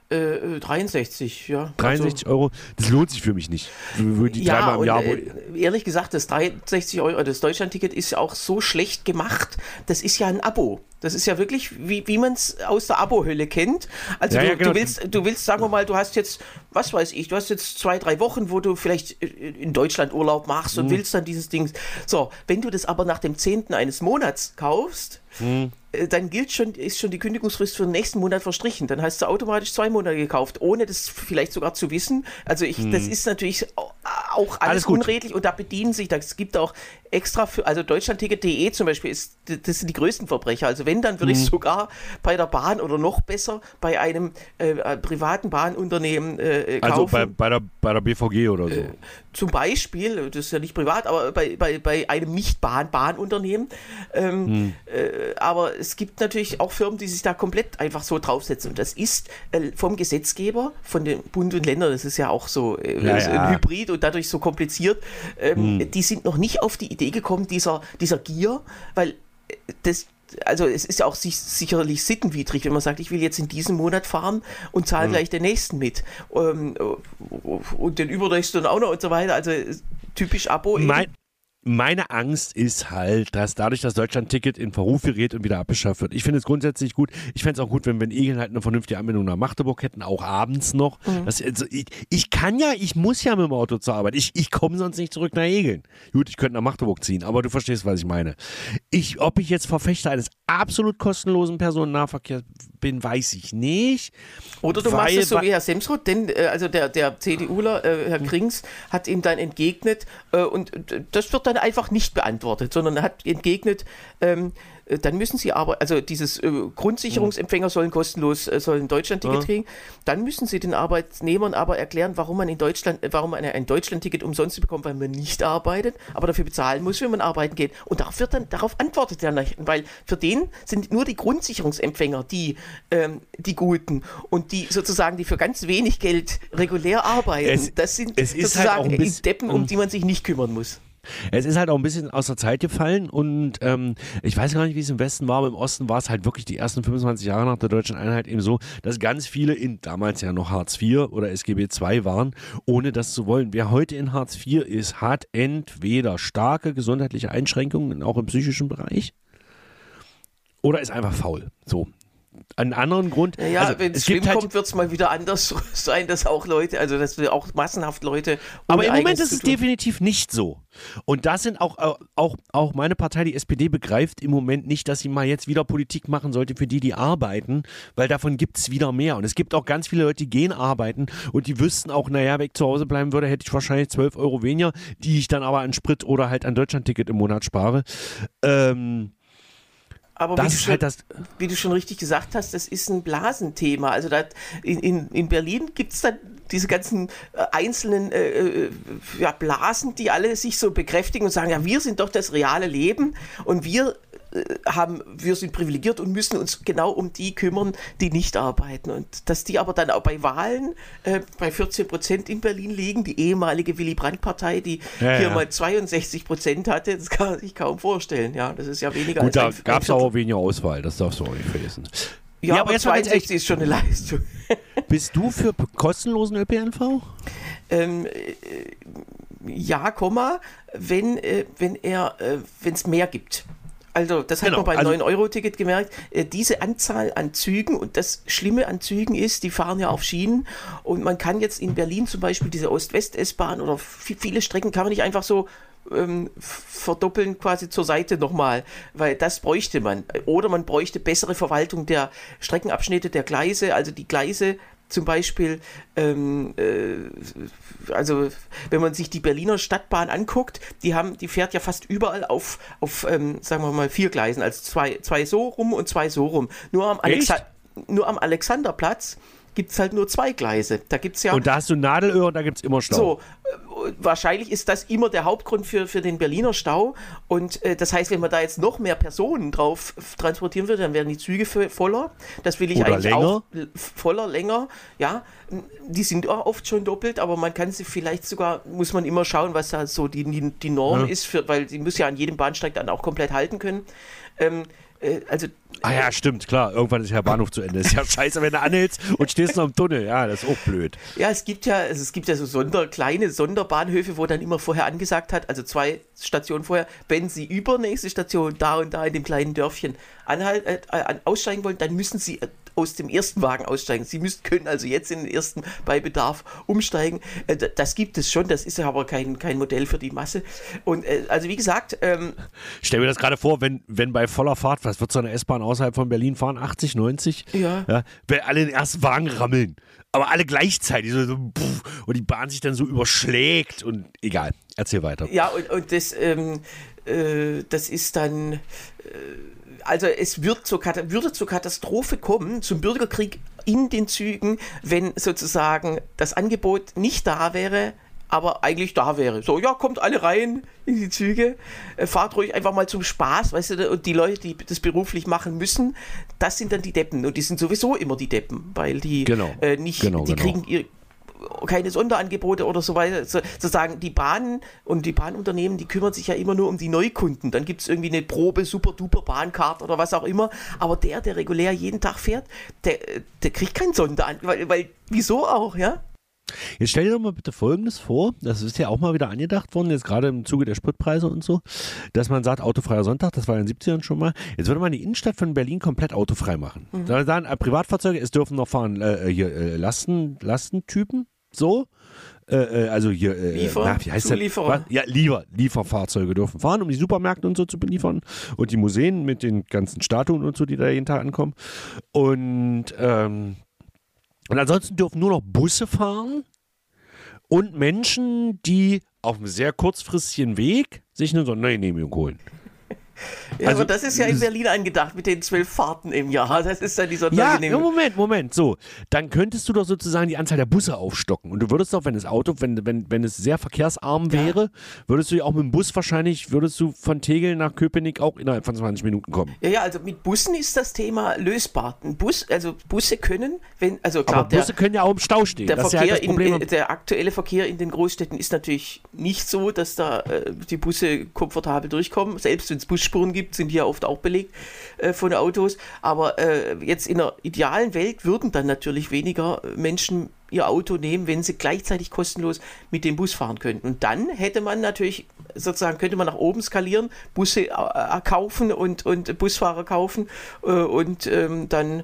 Speaker 2: 63, ja.
Speaker 3: 63 €, das lohnt sich für mich nicht. Die
Speaker 2: ja,
Speaker 3: dreimal im Jahr,
Speaker 2: ehrlich gesagt, das 63 €, das Deutschland-Ticket ist ja auch so schlecht gemacht, das ist ja ein Abo. Das ist ja wirklich, wie man es aus der Abo-Hölle kennt. Also
Speaker 3: genau.
Speaker 2: du willst, sagen wir mal, du hast jetzt, was weiß ich, du hast jetzt 2-3 Wochen, wo du vielleicht in Deutschland Urlaub machst und willst dann dieses Ding. So, wenn du das aber nach dem 10. eines Monats kaufst, dann ist schon die Kündigungsfrist für den nächsten Monat verstrichen. Dann hast du automatisch 2 Monate gekauft, ohne das vielleicht sogar zu wissen. Also das ist natürlich auch alles unredlich und da bedienen sich, es gibt auch extra für, also deutschlandticket.de zum Beispiel, das sind die größten Verbrecher. Also wenn, dann würde ich sogar bei der Bahn oder noch besser bei einem privaten Bahnunternehmen kaufen.
Speaker 3: Also bei der BVG oder so.
Speaker 2: Zum Beispiel, das ist ja nicht privat, aber bei einem Nicht-Bahnunternehmen. Aber es gibt natürlich auch Firmen, die sich da komplett einfach so draufsetzen. Und das ist vom Gesetzgeber, von den Bund und Ländern, das ist ja auch so ein Hybrid und dadurch so kompliziert, die sind noch nicht auf die Idee gekommen, dieser Gier, weil also es ist ja auch sicherlich sittenwidrig, wenn man sagt, ich will jetzt in diesem Monat fahren und zahle gleich den nächsten mit. Und den übernächsten auch noch und so weiter. Also typisch Abo.
Speaker 3: Meine Angst ist halt, dass dadurch das Deutschland-Ticket in Verruf gerät und wieder abgeschafft wird. Ich finde es grundsätzlich gut. Ich fände es auch gut, wenn Egeln halt eine vernünftige Anbindung nach Magdeburg hätten, auch abends noch. Ich muss ja mit dem Auto zur Arbeit. Ich komme sonst nicht zurück nach Egeln. Gut, ich könnte nach Magdeburg ziehen, aber du verstehst, was ich meine. Ob ich jetzt Verfechter eines absolut kostenlosen Personennahverkehrs bin, weiß ich nicht.
Speaker 2: Oder du machst es so wie Herr Semsrott, denn also der CDUler, Herr Krings, hat ihm dann entgegnet und das wird dann einfach nicht beantwortet, sondern er hat entgegnet, dann müssen sie aber, also dieses Grundsicherungsempfänger sollen kostenlos, sollen ein Deutschlandticket kriegen, dann müssen sie den Arbeitnehmern aber erklären, warum man ein Deutschlandticket umsonst bekommt, weil man nicht arbeitet, aber dafür bezahlen muss, wenn man arbeiten geht. Und darauf antwortet er nicht, weil für den sind nur die Grundsicherungsempfänger die Guten und die sozusagen, die für ganz wenig Geld regulär arbeiten, das sind sozusagen halt die Deppen, um die man sich nicht kümmern muss.
Speaker 3: Es ist halt auch ein bisschen aus der Zeit gefallen und ich weiß gar nicht, wie es im Westen war, aber im Osten war es halt wirklich die ersten 25 Jahre nach der deutschen Einheit eben so, dass ganz viele damals ja noch Hartz IV oder SGB II waren, ohne das zu wollen. Wer heute in Hartz IV ist, hat entweder starke gesundheitliche Einschränkungen, auch im psychischen Bereich, oder ist einfach faul. So. einen anderen Grund.
Speaker 2: Ja,
Speaker 3: also,
Speaker 2: wenn es schlimm kommt, wird es mal wieder anders sein, dass auch Leute, also dass wir auch massenhaft Leute.
Speaker 3: Aber im Moment ist es definitiv nicht so. Und das sind auch meine Partei, die SPD, begreift im Moment nicht, dass sie mal jetzt wieder Politik machen sollte für die arbeiten, weil davon gibt es wieder mehr. Und es gibt auch ganz viele Leute, die gehen arbeiten und die wüssten auch, naja, wenn ich zu Hause bleiben würde, hätte ich wahrscheinlich 12 Euro weniger, die ich dann aber an Sprit oder halt an Deutschlandticket im Monat spare.
Speaker 2: Aber wie du schon richtig gesagt hast, das ist ein Blasenthema. Also in Berlin gibt es dann diese ganzen einzelnen Blasen, die alle sich so bekräftigen und sagen, ja, wir sind doch das reale Leben und wir sind privilegiert und müssen uns genau um die kümmern, die nicht arbeiten. Und dass die aber dann auch bei Wahlen bei 14% in Berlin liegen, die ehemalige Willy-Brandt-Partei, die hier mal 62% hatte, das kann man sich kaum vorstellen. Ja, das ist ja weniger
Speaker 3: als
Speaker 2: da
Speaker 3: gab es auch weniger Auswahl, das darfst du auch nicht vergessen.
Speaker 2: Ja, aber 62 ist schon eine Leistung.
Speaker 3: Bist du für kostenlosen ÖPNV?
Speaker 2: Wenn es mehr gibt. Also das hat man beim 9-Euro-Ticket gemerkt, diese Anzahl an Zügen, und das Schlimme an Zügen ist, die fahren ja auf Schienen und man kann jetzt in Berlin zum Beispiel diese Ost-West-S-Bahn oder viele Strecken kann man nicht einfach so verdoppeln quasi zur Seite nochmal, weil das bräuchte man. Oder man bräuchte bessere Verwaltung der Streckenabschnitte, der Gleise, also die Gleise zum Beispiel, also wenn man sich die Berliner Stadtbahn anguckt, die fährt ja fast überall auf sagen wir mal 4 Gleisen, also zwei so rum und 2 so rum. Nur am Alexanderplatz gibt es halt nur 2 Gleise. Da gibt's ja.
Speaker 3: Und da hast du Nadelöhr und da gibt es immer Stau.
Speaker 2: So, wahrscheinlich ist das immer der Hauptgrund für den Berliner Stau. Und das heißt, wenn man da jetzt noch mehr Personen drauf transportieren würde, dann werden die Züge voller. Das will ich
Speaker 3: oder
Speaker 2: eigentlich
Speaker 3: länger.
Speaker 2: Auch länger. Ja, die sind auch oft schon doppelt, aber man kann sie vielleicht sogar, muss man immer schauen, was da so die Norm ist, weil sie muss ja an jedem Bahnsteig dann auch komplett halten können.
Speaker 3: Ja, stimmt, klar. Irgendwann ist ja Bahnhof zu Ende. Ist ja scheiße, wenn du anhältst und stehst noch im Tunnel. Ja, das ist auch blöd.
Speaker 2: Ja, es gibt ja so kleine Sonderbahnhöfe, wo dann immer vorher angesagt hat, also 2 Stationen vorher, wenn Sie übernächste Station da und da in dem kleinen Dörfchen aussteigen wollen, dann müssen Sie aus dem ersten Wagen aussteigen. Sie können also jetzt in den ersten bei Bedarf umsteigen. Das gibt es schon, das ist aber kein Modell für die Masse. Und also wie gesagt...
Speaker 3: Stell mir das gerade vor, wenn bei voller Fahrt, was wird so eine S-Bahn außerhalb von Berlin fahren? 80, 90?
Speaker 2: Ja.
Speaker 3: Wenn alle in den ersten Wagen rammeln. Aber alle gleichzeitig. So, und die Bahn sich dann so überschlägt. Und egal, erzähl weiter.
Speaker 2: Ja, und das ist dann... Also es würde zur Katastrophe kommen, zum Bürgerkrieg in den Zügen, wenn sozusagen das Angebot nicht da wäre, aber eigentlich da wäre. So, ja, kommt alle rein in die Züge, fahrt ruhig einfach mal zum Spaß, weißt du, und die Leute, die das beruflich machen müssen, das sind dann die Deppen. Und die sind sowieso immer die Deppen, weil die kriegen keine Sonderangebote oder so weiter. Sozusagen die Bahnen und die Bahnunternehmen, die kümmern sich ja immer nur um die Neukunden. Dann gibt es irgendwie eine Probe, super-duper Bahncard oder was auch immer. Aber der regulär jeden Tag fährt, der kriegt kein Sonderangebot. Weil wieso auch, ja?
Speaker 3: Jetzt stell dir doch mal bitte Folgendes vor, das ist ja auch mal wieder angedacht worden, jetzt gerade im Zuge der Spritpreise und so, dass man sagt, autofreier Sonntag, das war in den 70ern schon mal, jetzt würde man die Innenstadt von Berlin komplett autofrei machen. Da sagen Privatfahrzeuge, es dürfen noch fahren Lastentypen, so, also hier, wie heißt das? Ja, Lieferfahrzeuge dürfen fahren, um die Supermärkte und so zu beliefern und die Museen mit den ganzen Statuen und so, die da jeden Tag ankommen. Und ansonsten dürfen nur noch Busse fahren und Menschen, die auf einem sehr kurzfristigen Weg sich eine Sondergenehmigung holen.
Speaker 2: Ja, also, aber das ist ja in Berlin angedacht mit den 12 Fahrten im Jahr. Das ist dann die Sondergenehmigung.
Speaker 3: Ja, Moment. So, dann könntest du doch sozusagen die Anzahl der Busse aufstocken. Und du würdest doch, wenn es sehr verkehrsarm wäre, würdest du ja auch mit dem Bus wahrscheinlich, von Tegel nach Köpenick auch innerhalb von 20 Minuten kommen.
Speaker 2: Ja, also mit Bussen ist das Thema lösbar. Busse können,
Speaker 3: Busse können ja auch im Stau stehen.
Speaker 2: Der aktuelle Verkehr in den Großstädten ist natürlich nicht so, dass da die Busse komfortabel durchkommen. Selbst wenn es Busspuren gibt, sind hier oft auch belegt von Autos. Aber jetzt in einer idealen Welt würden dann natürlich weniger Menschen ihr Auto nehmen, wenn sie gleichzeitig kostenlos mit dem Bus fahren könnten. Und dann hätte man natürlich, könnte man nach oben skalieren, Busse kaufen und Busfahrer kaufen und dann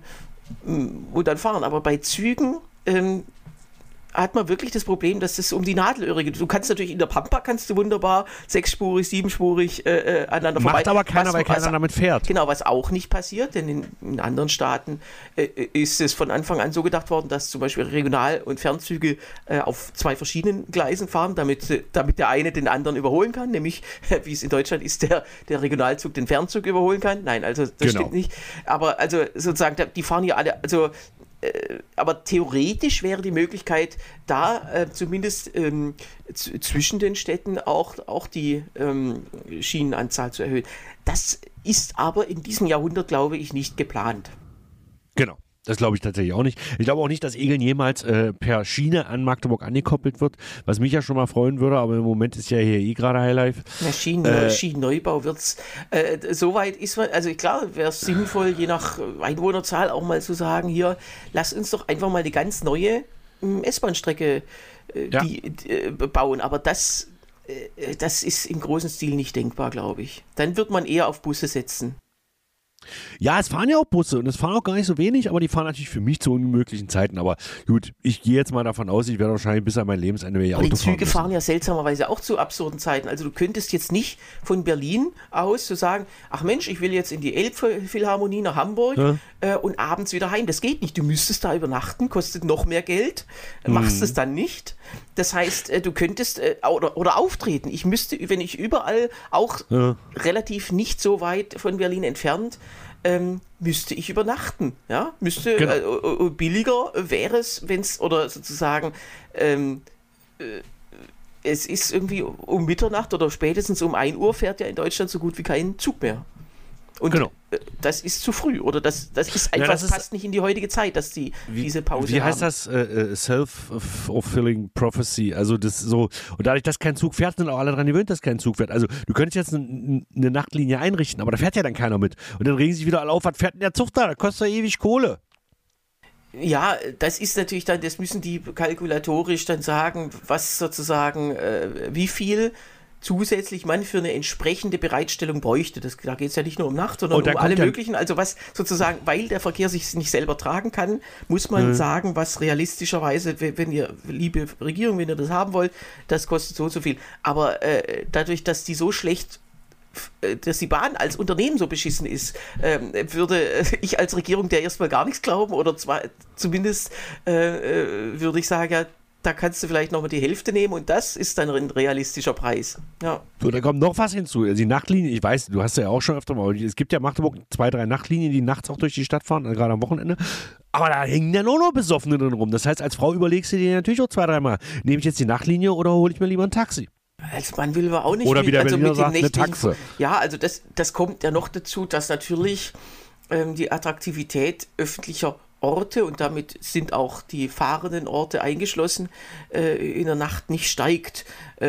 Speaker 2: und dann fahren. Aber bei Zügen hat man wirklich das Problem, dass es um die Nadelöhre geht. Du kannst natürlich in der Pampa wunderbar 6-spurig, 7-spurig aneinander vorbei.
Speaker 3: Macht aber keiner, weil keiner damit fährt.
Speaker 2: Genau, was auch nicht passiert, denn in anderen Staaten ist es von Anfang an so gedacht worden, dass zum Beispiel Regional- und Fernzüge auf 2 verschiedenen Gleisen fahren, damit der eine den anderen überholen kann, nämlich wie es in Deutschland ist, der Regionalzug den Fernzug überholen kann. Nein, also das stimmt nicht. Aber also sozusagen, die fahren hier alle, also aber theoretisch wäre die Möglichkeit, da zumindest zwischen den Städten auch die Schienenanzahl zu erhöhen. Das ist aber in diesem Jahrhundert, glaube ich, nicht geplant.
Speaker 3: Genau. Das glaube ich tatsächlich auch nicht. Ich glaube auch nicht, dass Egeln jemals per Schiene an Magdeburg angekoppelt wird, was mich ja schon mal freuen würde, aber im Moment ist ja hier gerade Highlife.
Speaker 2: Ja, Schienenneubau wird es. Soweit ist man, also klar, wäre es sinnvoll, je nach Einwohnerzahl auch mal zu sagen, hier, lass uns doch einfach mal eine ganz neue S-Bahn-Strecke bauen. Aber das ist im großen Stil nicht denkbar, glaube ich. Dann wird man eher auf Busse setzen.
Speaker 3: Ja, es fahren ja auch Busse und es fahren auch gar nicht so wenig, aber die fahren natürlich für mich zu unmöglichen Zeiten. Aber gut, ich gehe jetzt mal davon aus, ich werde wahrscheinlich bis an mein Lebensende mehr Auto fahren.
Speaker 2: Die Züge fahren ja seltsamerweise auch zu absurden Zeiten. Also du könntest jetzt nicht von Berlin aus so sagen, ach Mensch, ich will jetzt in die Elbphilharmonie nach Hamburg und abends wieder heim. Das geht nicht. Du müsstest da übernachten, kostet noch mehr Geld, machst es dann nicht. Das heißt, du könntest oder auftreten. Ich müsste, wenn ich überall auch relativ nicht so weit von Berlin entfernt, müsste ich übernachten. Ja? Billiger wäre es, wenn es, oder sozusagen, es ist irgendwie um Mitternacht oder spätestens um 1 Uhr fährt ja in Deutschland so gut wie kein Zug mehr. Und das ist zu früh, oder das ist einfach, das passt nicht in die heutige Zeit, dass diese Pause haben.
Speaker 3: Wie heißt das? Self-fulfilling prophecy. Also das so, und dadurch, dass kein Zug fährt, sind auch alle daran gewöhnt, dass kein Zug fährt. Also du könntest jetzt eine Nachtlinie einrichten, aber da fährt ja dann keiner mit. Und dann regen sich wieder alle auf, was fährt denn der Zug da? Da kostet ja ewig Kohle.
Speaker 2: Ja, das ist natürlich dann, das müssen die kalkulatorisch dann sagen, was sozusagen, wie viel zusätzlich man für eine entsprechende Bereitstellung bräuchte. Da geht es ja nicht nur um Nacht, sondern um alle möglichen. Also was sozusagen, weil der Verkehr sich nicht selber tragen kann, muss man sagen, was realistischerweise, wenn ihr, liebe Regierung, wenn ihr das haben wollt, das kostet so und so viel. Aber dadurch, dass die so schlecht, dass die Bahn als Unternehmen so beschissen ist, würde ich als Regierung der erstmal gar nichts glauben, oder zwar zumindest würde ich sagen, ja, da kannst du vielleicht nochmal die Hälfte nehmen und das ist dann ein realistischer Preis. Ja.
Speaker 3: So, da kommt noch was hinzu. Also die Nachtlinie, ich weiß, du hast ja auch schon öfter mal, es gibt ja Magdeburg 2, 3 Nachtlinien, die nachts auch durch die Stadt fahren, gerade am Wochenende. Aber da hängen ja nur Besoffene drin rum. Das heißt, als Frau überlegst du dir natürlich auch 2, 3 Mal, nehme ich jetzt die Nachtlinie oder hole ich mir lieber ein Taxi?
Speaker 2: Als Mann will man auch nicht.
Speaker 3: Oder wie der Berliner sagt, eine Taxe.
Speaker 2: Ja, also das kommt ja noch dazu, dass natürlich die Attraktivität öffentlicher Orte, und damit sind auch die fahrenden Orte eingeschlossen, in der Nacht nicht steigt.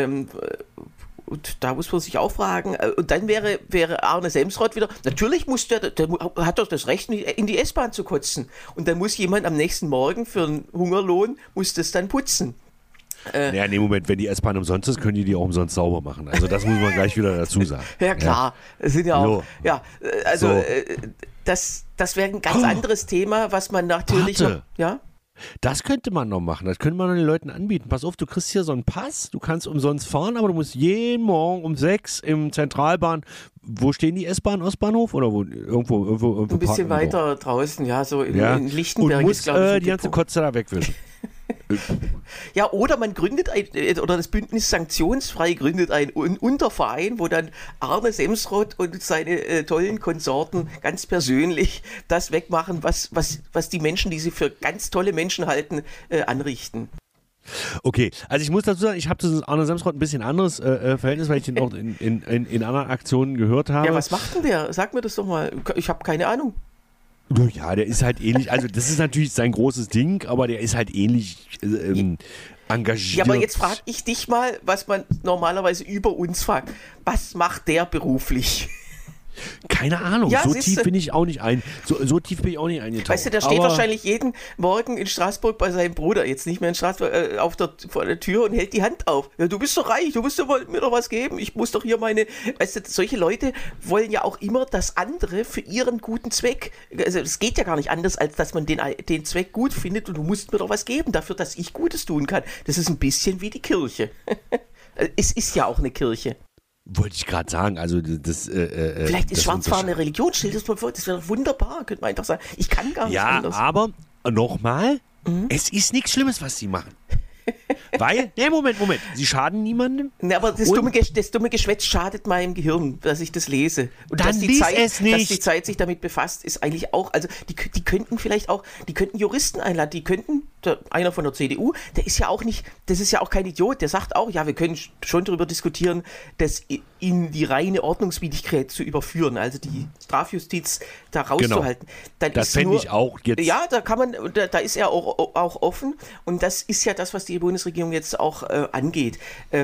Speaker 2: Und da muss man sich auch fragen, und dann wäre Arne Semsrott wieder, natürlich der hat doch das Recht, in die S-Bahn zu kotzen. Und dann muss jemand am nächsten Morgen für einen Hungerlohn, muss das dann putzen.
Speaker 3: Naja, in dem Moment, wenn die S-Bahn umsonst ist, können die auch umsonst sauber machen. Also das muss man gleich wieder dazu sagen.
Speaker 2: Ja klar, es sind ja auch, also so. Das wäre ein ganz anderes Thema, was man natürlich noch, ja?
Speaker 3: Das könnte man noch machen, das könnte man noch den Leuten anbieten. Pass auf, du kriegst hier so einen Pass, du kannst umsonst fahren, aber du musst jeden Morgen um 6 im Zentralbahn, wo stehen die S-Bahn, Ostbahnhof oder wo? Irgendwo
Speaker 2: ein bisschen weiter draußen, ja, so in Lichtenberg.
Speaker 3: Und muss die ganze Kotze da wegwischen.
Speaker 2: Ja, oder man gründet oder das Bündnis Sanktionsfrei gründet einen Unterverein, wo dann Arne Semsrott und seine tollen Konsorten ganz persönlich das wegmachen, was die Menschen, die sie für ganz tolle Menschen halten, anrichten.
Speaker 3: Okay, also ich muss dazu sagen, ich habe zu Arne Semsrott ein bisschen anderes Verhältnis, weil ich den auch in anderen Aktionen gehört habe.
Speaker 2: Ja, was macht denn der? Sag mir das doch mal. Ich habe keine Ahnung.
Speaker 3: Ja, der ist halt ähnlich, also das ist natürlich sein großes Ding, aber der ist halt ähnlich engagiert.
Speaker 2: Ja, aber jetzt frage ich dich mal, was man normalerweise über uns fragt. Was macht der beruflich?
Speaker 3: Keine Ahnung,
Speaker 2: Ja,
Speaker 3: so
Speaker 2: siehste.
Speaker 3: tief bin ich auch nicht so tief bin ich auch nicht eingetaucht.
Speaker 2: Weißt du, der steht
Speaker 3: Aber
Speaker 2: wahrscheinlich jeden Morgen in Straßburg bei seinem Bruder, jetzt nicht mehr in Straßburg, vor der Tür und hält die Hand auf. Ja, du bist doch reich, du musst doch mir doch was geben. Ich muss doch hier weißt du, solche Leute wollen ja auch immer das andere für ihren guten Zweck. Also es geht ja gar nicht anders, als dass man den Zweck gut findet und du musst mir doch was geben dafür, dass ich Gutes tun kann. Das ist ein bisschen wie die Kirche. Es ist ja auch eine Kirche.
Speaker 3: wollte ich gerade sagen, also das
Speaker 2: Vielleicht ist
Speaker 3: das
Speaker 2: Schwarzfahren eine Religion, stell dir das mal vor, das wäre doch wunderbar, könnte man einfach sagen. Ich kann gar nicht
Speaker 3: Ja,
Speaker 2: anders.
Speaker 3: aber nochmal, es ist nichts Schlimmes, was sie machen. Weil, Moment, sie schaden niemandem.
Speaker 2: Ne, aber das dumme Geschwätz schadet meinem Gehirn, dass ich das lese. Und
Speaker 3: Dann
Speaker 2: dass die
Speaker 3: lies
Speaker 2: Zeit,
Speaker 3: es nicht.
Speaker 2: Dass die Zeit sich damit befasst, ist eigentlich auch, also die könnten vielleicht auch, die könnten Juristen einladen, einer von der CDU, der ist ja auch nicht, das ist ja auch kein Idiot, der sagt auch, ja, wir können schon darüber diskutieren, das in die reine Ordnungswidrigkeit zu überführen, also die Strafjustiz da rauszuhalten. Dann
Speaker 3: Das
Speaker 2: ist
Speaker 3: fände
Speaker 2: nur-
Speaker 3: ich auch jetzt.
Speaker 2: Ja, da ist er auch offen und das ist ja das, was die Bundesregierung jetzt auch angeht.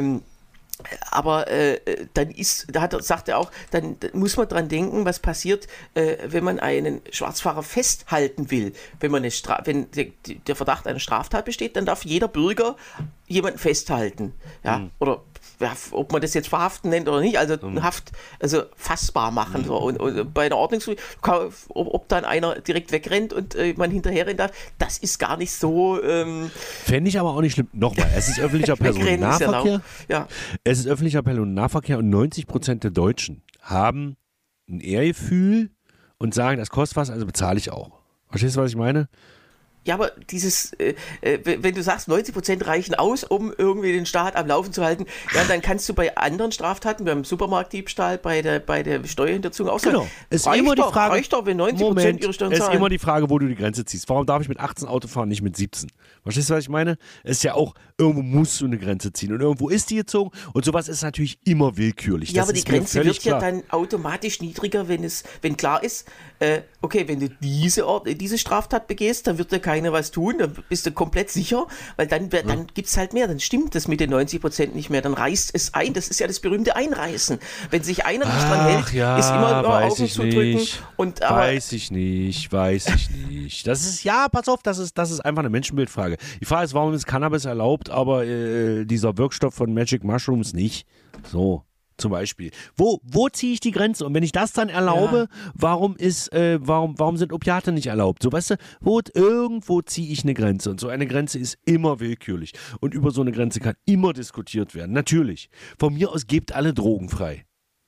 Speaker 2: Aber dann sagt er auch, dann muss man dran denken, was passiert, wenn man einen Schwarzfahrer festhalten will. Wenn der Verdacht einer Straftat besteht, dann darf jeder Bürger jemanden festhalten. Ja? Oder ja, ob man das jetzt verhaften nennt oder nicht, also fassbar machen. So. Und bei einer Ordnungswidrigkeit, ob dann einer direkt wegrennt und man hinterherrennen darf, das ist gar nicht so.
Speaker 3: Fände ich aber auch nicht schlimm. Nochmal, es ist öffentlicher
Speaker 2: Wegrennen ist
Speaker 3: Personennahverkehr.
Speaker 2: erlaubt. Ja.
Speaker 3: Es ist öffentlicher Personennahverkehr und 90% der Deutschen haben ein Ehrgefühl und sagen, das kostet was, also bezahle ich auch. Verstehst du, was ich meine?
Speaker 2: Ja, aber wenn du sagst, 90% reichen aus, um irgendwie den Staat am Laufen zu halten, ja, dann kannst du bei anderen Straftaten, beim Supermarktdiebstahl, bei der Steuerhinterziehung auch sagen,
Speaker 3: Genau. Es ist immer die Frage,
Speaker 2: reicht doch, wenn 90%
Speaker 3: Moment,
Speaker 2: ihre Steuern
Speaker 3: es ist
Speaker 2: zahlen.
Speaker 3: immer die Frage, wo du die Grenze ziehst. Warum darf ich mit 18 Auto fahren, nicht mit 17? Verstehst du, was ich meine? Es ist ja auch, irgendwo musst du eine Grenze ziehen und irgendwo ist die gezogen und sowas ist natürlich immer willkürlich.
Speaker 2: Ja,
Speaker 3: Das
Speaker 2: aber die
Speaker 3: ist mir
Speaker 2: Grenze
Speaker 3: völlig
Speaker 2: wird ja
Speaker 3: klar.
Speaker 2: dann automatisch niedriger, wenn klar ist, okay, wenn du diese Straftat begehst, dann wird dir keiner was tun, dann bist du komplett sicher, weil dann gibt es halt mehr, dann stimmt das mit den 90% nicht mehr, dann reißt es ein, das ist ja das berühmte Einreißen. Wenn sich einer nicht dran hält,
Speaker 3: ja,
Speaker 2: ist immer nur
Speaker 3: weiß
Speaker 2: Augen
Speaker 3: ich
Speaker 2: zudrücken.
Speaker 3: nicht.
Speaker 2: Aber
Speaker 3: Weiß ich nicht. Das ist, ja, pass auf, das ist einfach eine Menschenbildfrage. Die Frage ist, warum ist Cannabis erlaubt, aber dieser Wirkstoff von Magic Mushrooms nicht? So. Zum Beispiel. Wo ziehe ich die Grenze? Und wenn ich das dann erlaube, warum sind Opiate nicht erlaubt? So, weißt du, irgendwo ziehe ich eine Grenze. Und so eine Grenze ist immer willkürlich. Und über so eine Grenze kann immer diskutiert werden. Natürlich. Von mir aus gebt alle Drogen frei.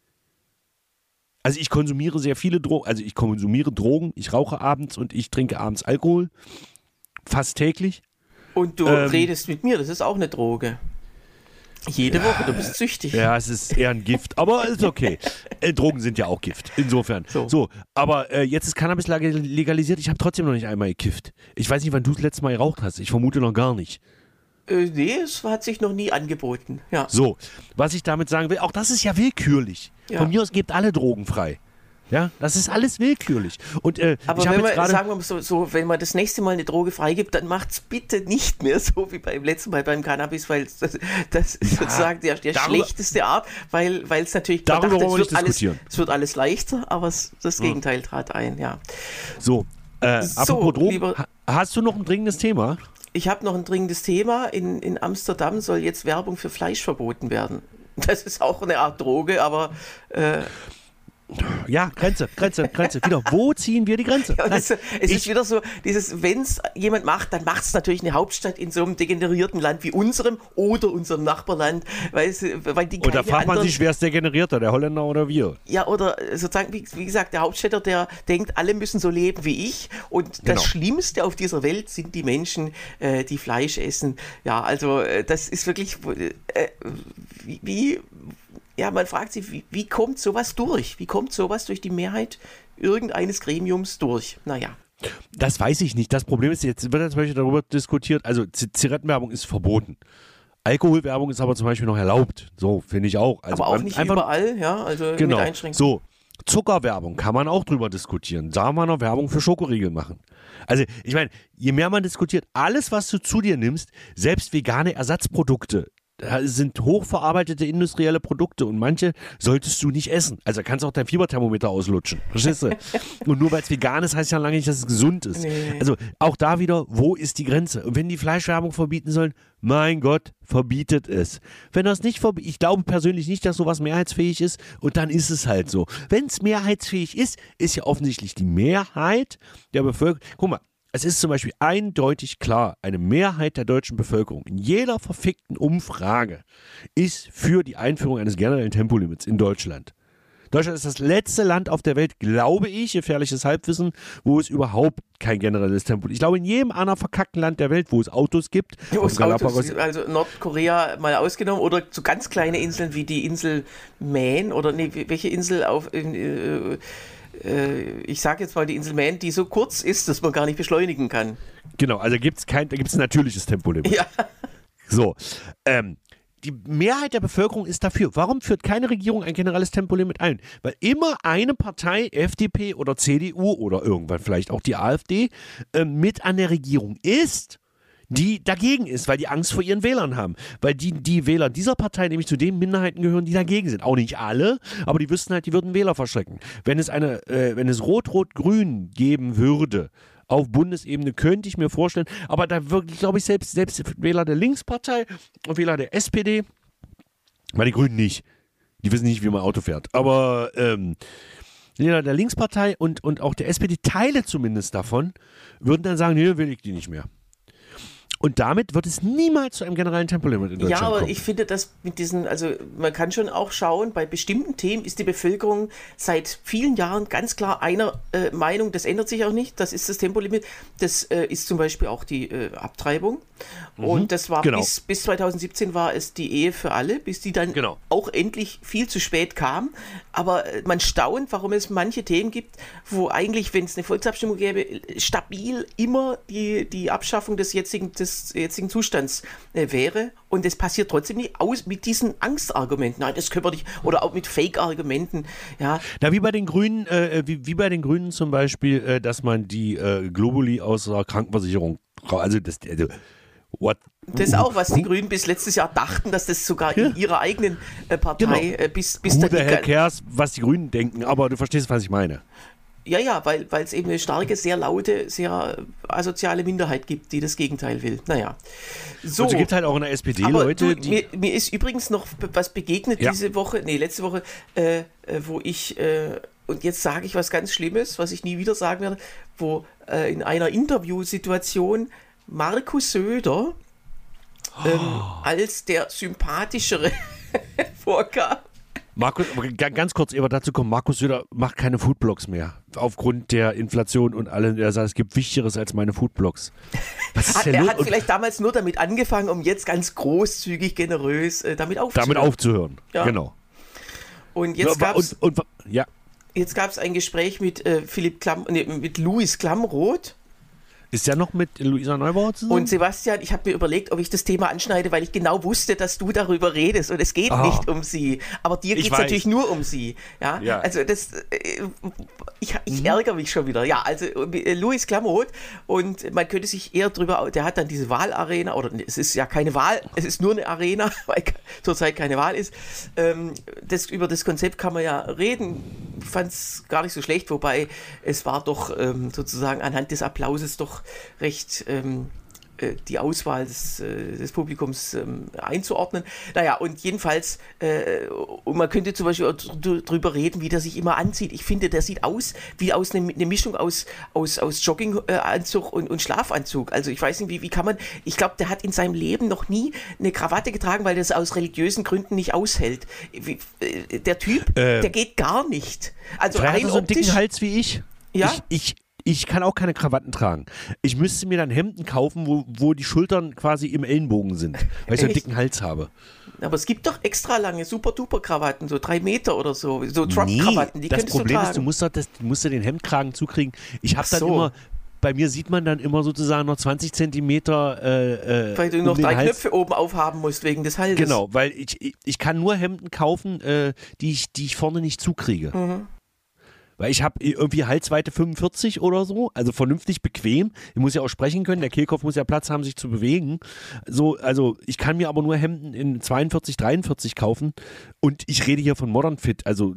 Speaker 3: Also ich konsumiere sehr viele Drogen. Also ich konsumiere Drogen, ich rauche abends und ich trinke abends Alkohol. Fast täglich.
Speaker 2: und du redest mit mir, das ist auch eine Droge. Jede Woche, du bist süchtig.
Speaker 3: Ja, es ist eher ein Gift, aber ist okay. Drogen sind ja auch Gift, insofern. So, aber jetzt ist Cannabis legalisiert, ich habe trotzdem noch nicht einmal gekifft. Ich weiß nicht, wann du das letzte Mal geraucht hast, ich vermute noch gar nicht.
Speaker 2: Nee, es hat sich noch nie angeboten. Ja.
Speaker 3: So, was ich damit sagen will, auch das ist ja willkürlich.
Speaker 2: Ja.
Speaker 3: Von mir aus gebt alle Drogen frei. Ja, das ist alles willkürlich. Und
Speaker 2: Aber
Speaker 3: ich habe
Speaker 2: wenn
Speaker 3: jetzt
Speaker 2: man,
Speaker 3: gerade...
Speaker 2: sagen wir mal so, wenn man das nächste Mal eine Droge freigibt, dann macht's bitte nicht mehr so wie beim letzten Mal beim Cannabis, weil das ist sozusagen der schlechteste Art, weil es natürlich
Speaker 3: Darüber wollen wir nicht
Speaker 2: alles,
Speaker 3: diskutieren.
Speaker 2: es wird alles leichter, aber das Gegenteil trat ein, ja.
Speaker 3: So, apropos Drogen, hast du noch ein dringendes Thema?
Speaker 2: Ich habe noch ein dringendes Thema. In Amsterdam soll jetzt Werbung für Fleisch verboten werden. Das ist auch eine Art Droge, aber
Speaker 3: Ja, Grenze. Wieder, wo ziehen wir die Grenze?
Speaker 2: ja, es ist wieder so, wenn es jemand macht, dann macht es natürlich eine Hauptstadt in so einem degenerierten Land wie unserem oder unserem Nachbarland, weil die
Speaker 3: Und da
Speaker 2: keine
Speaker 3: fragt man
Speaker 2: anderen-
Speaker 3: sich, wer ist degenerierter, der Holländer oder wir?
Speaker 2: Ja, oder sozusagen, wie gesagt, der Hauptstädter, der denkt, alle müssen so leben wie ich. Und
Speaker 3: Genau.
Speaker 2: das Schlimmste auf dieser Welt sind die Menschen, die Fleisch essen. Ja, also das ist wirklich, ja, man fragt sich, wie kommt sowas durch? Wie kommt sowas durch die Mehrheit irgendeines Gremiums durch? Naja.
Speaker 3: Das weiß ich nicht. Das Problem ist, jetzt wird ja zum Beispiel darüber diskutiert, also Zigarettenwerbung ist verboten. Alkoholwerbung ist aber zum Beispiel noch erlaubt. So, finde ich auch. Also
Speaker 2: Aber auch nicht
Speaker 3: einfach,
Speaker 2: überall, ja, also
Speaker 3: Genau.
Speaker 2: mit Einschränkungen.
Speaker 3: So, Zuckerwerbung kann man auch drüber diskutieren. Darf man noch Werbung für Schokoriegel machen? Also, ich meine, je mehr man diskutiert, alles, was du zu dir nimmst, selbst vegane Ersatzprodukte, Da sind hochverarbeitete industrielle Produkte und manche solltest du nicht essen. Also kannst du auch dein Fieberthermometer auslutschen. Verstehst du? Und nur weil es vegan ist, heißt ja lange nicht, dass es gesund ist.
Speaker 2: Nee.
Speaker 3: Also auch da wieder, wo ist die Grenze? Und wenn die Fleischwerbung verbieten sollen, mein Gott, verbietet es. Wenn das nicht verbietet, ich glaube persönlich nicht, dass sowas mehrheitsfähig ist und dann ist es halt so. Wenn es mehrheitsfähig ist, ist ja offensichtlich die Mehrheit der Bevölkerung. Guck mal, es ist zum Beispiel eindeutig klar, eine Mehrheit der deutschen Bevölkerung in jeder verfickten Umfrage ist für die Einführung eines generellen Tempolimits in Deutschland. Deutschland ist das letzte Land auf der Welt, glaube ich, gefährliches Halbwissen, wo es überhaupt kein generelles Tempolimit. Ich glaube, in jedem anderen verkackten Land der Welt, wo es Autos gibt,
Speaker 2: Wo es Autos, also Nordkorea mal ausgenommen oder so ganz kleine Inseln wie die Insel Man oder nee, welche Insel ich sage jetzt mal die Insel Man, die so kurz ist, dass man gar nicht beschleunigen kann.
Speaker 3: Genau, also da gibt es ein natürliches Tempolimit.
Speaker 2: Ja.
Speaker 3: So, die Mehrheit der Bevölkerung ist dafür. Warum führt keine Regierung ein generelles Tempolimit ein? Weil immer eine Partei, FDP oder CDU oder irgendwann vielleicht auch die AfD, mit an der Regierung ist, die dagegen ist, weil die Angst vor ihren Wählern haben. Weil die Wähler dieser Partei nämlich zu den Minderheiten gehören, die dagegen sind. Auch nicht alle, aber die wüssten halt, die würden Wähler verschrecken. Wenn es Rot-Rot-Grün geben würde, auf Bundesebene könnte ich mir vorstellen, aber da wirklich, glaube ich, selbst Wähler der Linkspartei und Wähler der SPD, weil die Grünen nicht, die wissen nicht, wie man Auto fährt, aber Wähler der Linkspartei und auch der SPD, Teile zumindest davon, würden dann sagen, nee, will ich die nicht mehr. Und damit wird es niemals zu einem generellen Tempolimit in Deutschland kommen.
Speaker 2: Ja, aber ich finde, dass mit diesen, also man kann schon auch schauen, bei bestimmten Themen ist die Bevölkerung seit vielen Jahren ganz klar einer Meinung, das ändert sich auch nicht, das ist das Tempolimit, das ist zum Beispiel auch die Abtreibung und das war bis 2017 war es die Ehe für alle, bis die dann auch endlich viel zu spät kam, aber man staunt, warum es manche Themen gibt, wo eigentlich, wenn es eine Volksabstimmung gäbe, stabil immer die Abschaffung des jetzigen Zustands wäre und es passiert trotzdem nicht aus mit diesen Angstargumenten. Nein, das können wir nicht. Oder auch mit Fake-Argumenten. Ja.
Speaker 3: Na, wie bei den Grünen, zum Beispiel, dass man die Globuli aus der Krankenversicherung, das
Speaker 2: ist auch, was die Grünen bis letztes Jahr dachten, dass das sogar in ihrer eigenen Partei bis
Speaker 3: Who the hell cares, was die Grünen denken, aber du verstehst, was ich meine.
Speaker 2: Ja, weil es eben eine starke, sehr laute, sehr asoziale Minderheit gibt, die das Gegenteil will. Naja. So.
Speaker 3: Und es gibt halt auch in der SPD Leute, die...
Speaker 2: Mir ist übrigens noch was begegnet letzte Woche, wo ich, und jetzt sage ich was ganz Schlimmes, was ich nie wieder sagen werde, wo in einer Interviewsituation Markus Söder als der sympathischere vorkam.
Speaker 3: Markus, ganz kurz, ehe wir dazu kommen, Markus Söder macht keine Foodblogs mehr. Aufgrund der Inflation und allem. Er sagt, es gibt Wichtigeres als meine Foodblogs.
Speaker 2: Er hat vielleicht damals nur damit angefangen, um jetzt ganz großzügig, generös damit aufzuhören.
Speaker 3: Ja. Genau.
Speaker 2: Und jetzt gab es ein Gespräch mit mit Louis Klamroth.
Speaker 3: Ist ja noch mit Luisa Neubauer zusammen?
Speaker 2: Und Sebastian, ich habe mir überlegt, ob ich das Thema anschneide, weil ich genau wusste, dass du darüber redest und es geht nicht um sie. Aber dir geht es natürlich nur um sie. Ja? Also das, ich ärgere mich schon wieder. Ja, also Louis Klamroth und man könnte sich eher drüber, der hat dann diese Wahlarena, oder es ist ja keine Wahl, es ist nur eine Arena, weil zurzeit keine Wahl ist. Über das Konzept kann man ja reden. Ich fand es gar nicht so schlecht, wobei es war doch sozusagen anhand des Applauses doch recht die Auswahl des Publikums einzuordnen. Naja, und jedenfalls, und man könnte zum Beispiel drüber reden, wie der sich immer anzieht. Ich finde, der sieht aus wie aus eine Mischung aus Jogginganzug und Schlafanzug. Also ich weiß nicht, wie kann man, ich glaube, der hat in seinem Leben noch nie eine Krawatte getragen, weil der es aus religiösen Gründen nicht aushält. Der Typ, der geht gar nicht. Also
Speaker 3: rein so einen dicken Hals wie ich?
Speaker 2: Ja?
Speaker 3: Ich kann auch keine Krawatten tragen. Ich müsste mir dann Hemden kaufen, wo die Schultern quasi im Ellenbogen sind, weil ich so einen dicken Hals habe.
Speaker 2: Aber es gibt doch extra lange Super-Duper-Krawatten, so 3 Meter oder so Trump-Krawatten, die könntest du tragen.
Speaker 3: Das Problem ist, du musst den Hemdkragen zukriegen. Ich habe dann immer, bei mir sieht man dann immer sozusagen noch 20 Zentimeter
Speaker 2: weil du noch 3 Knöpfe oben aufhaben musst wegen des Halses.
Speaker 3: Genau, weil ich kann nur Hemden kaufen, die ich vorne nicht zukriege. Mhm. weil ich habe irgendwie Halsweite 45 oder so, also vernünftig bequem. Ich muss ja auch sprechen können, der Kehlkopf muss ja Platz haben, sich zu bewegen. So, also ich kann mir aber nur Hemden in 42, 43 kaufen und ich rede hier von Modern Fit, also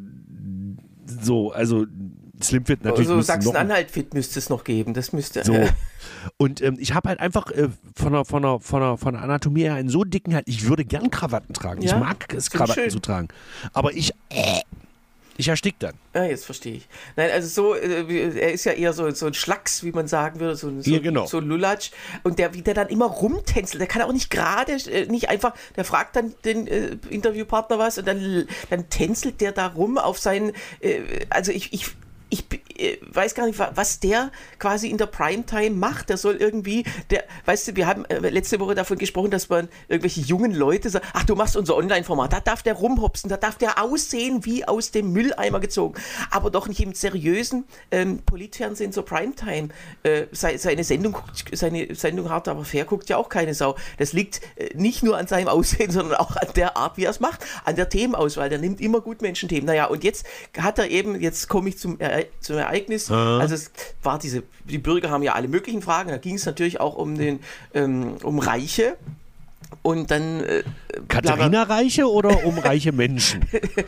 Speaker 3: Slimfit natürlich.
Speaker 2: Also Sachsen-Anhalt-Fit müsste es noch geben, das müsste.
Speaker 3: So. Und ich habe halt einfach von der Anatomie her einen so dicken Hals, ich würde gern Krawatten tragen.
Speaker 2: Ja,
Speaker 3: ich mag es, Krawatten zu tragen. Aber ich erstick dann.
Speaker 2: Ja, jetzt verstehe ich. Nein, also so, er ist ja eher so ein Schlacks, wie man sagen würde, so ein Lulatsch. Und der dann immer rumtänzelt, der kann auch nicht gerade, nicht einfach, der fragt dann den Interviewpartner was und dann tänzelt der da rum auf seinen, also ich weiß gar nicht, was der quasi in der Primetime macht. Der soll irgendwie, weißt du, wir haben letzte Woche davon gesprochen, dass man irgendwelche jungen Leute sagt, ach, du machst unser Online-Format, da darf der rumhopsen, da darf der aussehen wie aus dem Mülleimer gezogen. Aber doch nicht im seriösen Politfernsehen zur Primetime. Seine Sendung Hart aber fair guckt ja auch keine Sau. Das liegt nicht nur an seinem Aussehen, sondern auch an der Art, wie er es macht, an der Themenauswahl. Der nimmt immer gut Menschenthemen. Naja, und jetzt komme ich zum Ereignis. Also es war die Bürger haben ja alle möglichen Fragen. Da ging es natürlich auch um Reiche. Und dann
Speaker 3: Katharina Reiche oder um reiche Menschen?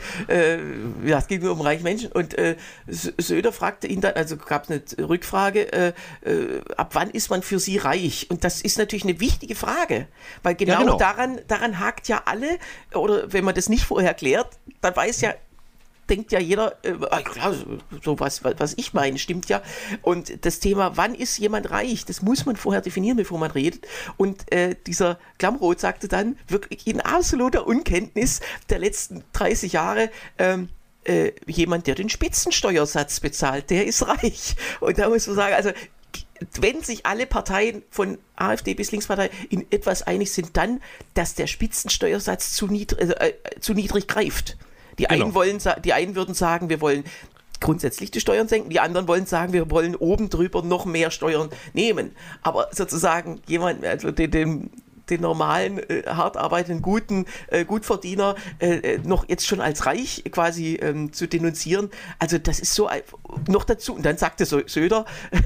Speaker 2: Ja, es ging nur um reiche Menschen. Und Söder fragte ihn dann, also gab es eine Rückfrage, ab wann ist man für Sie reich? Und das ist natürlich eine wichtige Frage, weil genau. Daran hakt ja alle, oder wenn man das nicht vorher klärt, dann denkt ja jeder, klar, so was ich meine, stimmt ja. Und das Thema, wann ist jemand reich, das muss man vorher definieren, bevor man redet. Und dieser Klamroth sagte dann, wirklich in absoluter Unkenntnis der letzten 30 Jahre, jemand, der den Spitzensteuersatz bezahlt, der ist reich. Und da muss man sagen, also wenn sich alle Parteien von AfD bis Linkspartei in etwas einig sind, dann, dass der Spitzensteuersatz zu niedrig greift. Die einen würden sagen, wir wollen grundsätzlich die Steuern senken, die anderen wollen sagen, wir wollen oben drüber noch mehr Steuern nehmen. Aber sozusagen jemand, also den normalen, hart arbeitenden, Gutverdiener noch jetzt schon als reich quasi zu denunzieren, also das ist so noch dazu. Und dann sagte Söder,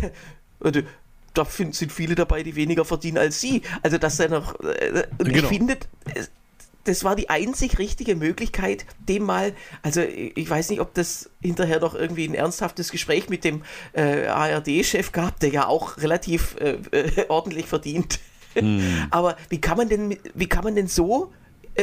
Speaker 2: da sind viele dabei, die weniger verdienen als Sie. Also dass er noch, ich finde, das war die einzig richtige Möglichkeit, dem mal, also ich weiß nicht, ob das hinterher noch irgendwie ein ernsthaftes Gespräch mit dem ARD-Chef gab, der ja auch relativ ordentlich verdient. Aber wie kann man denn so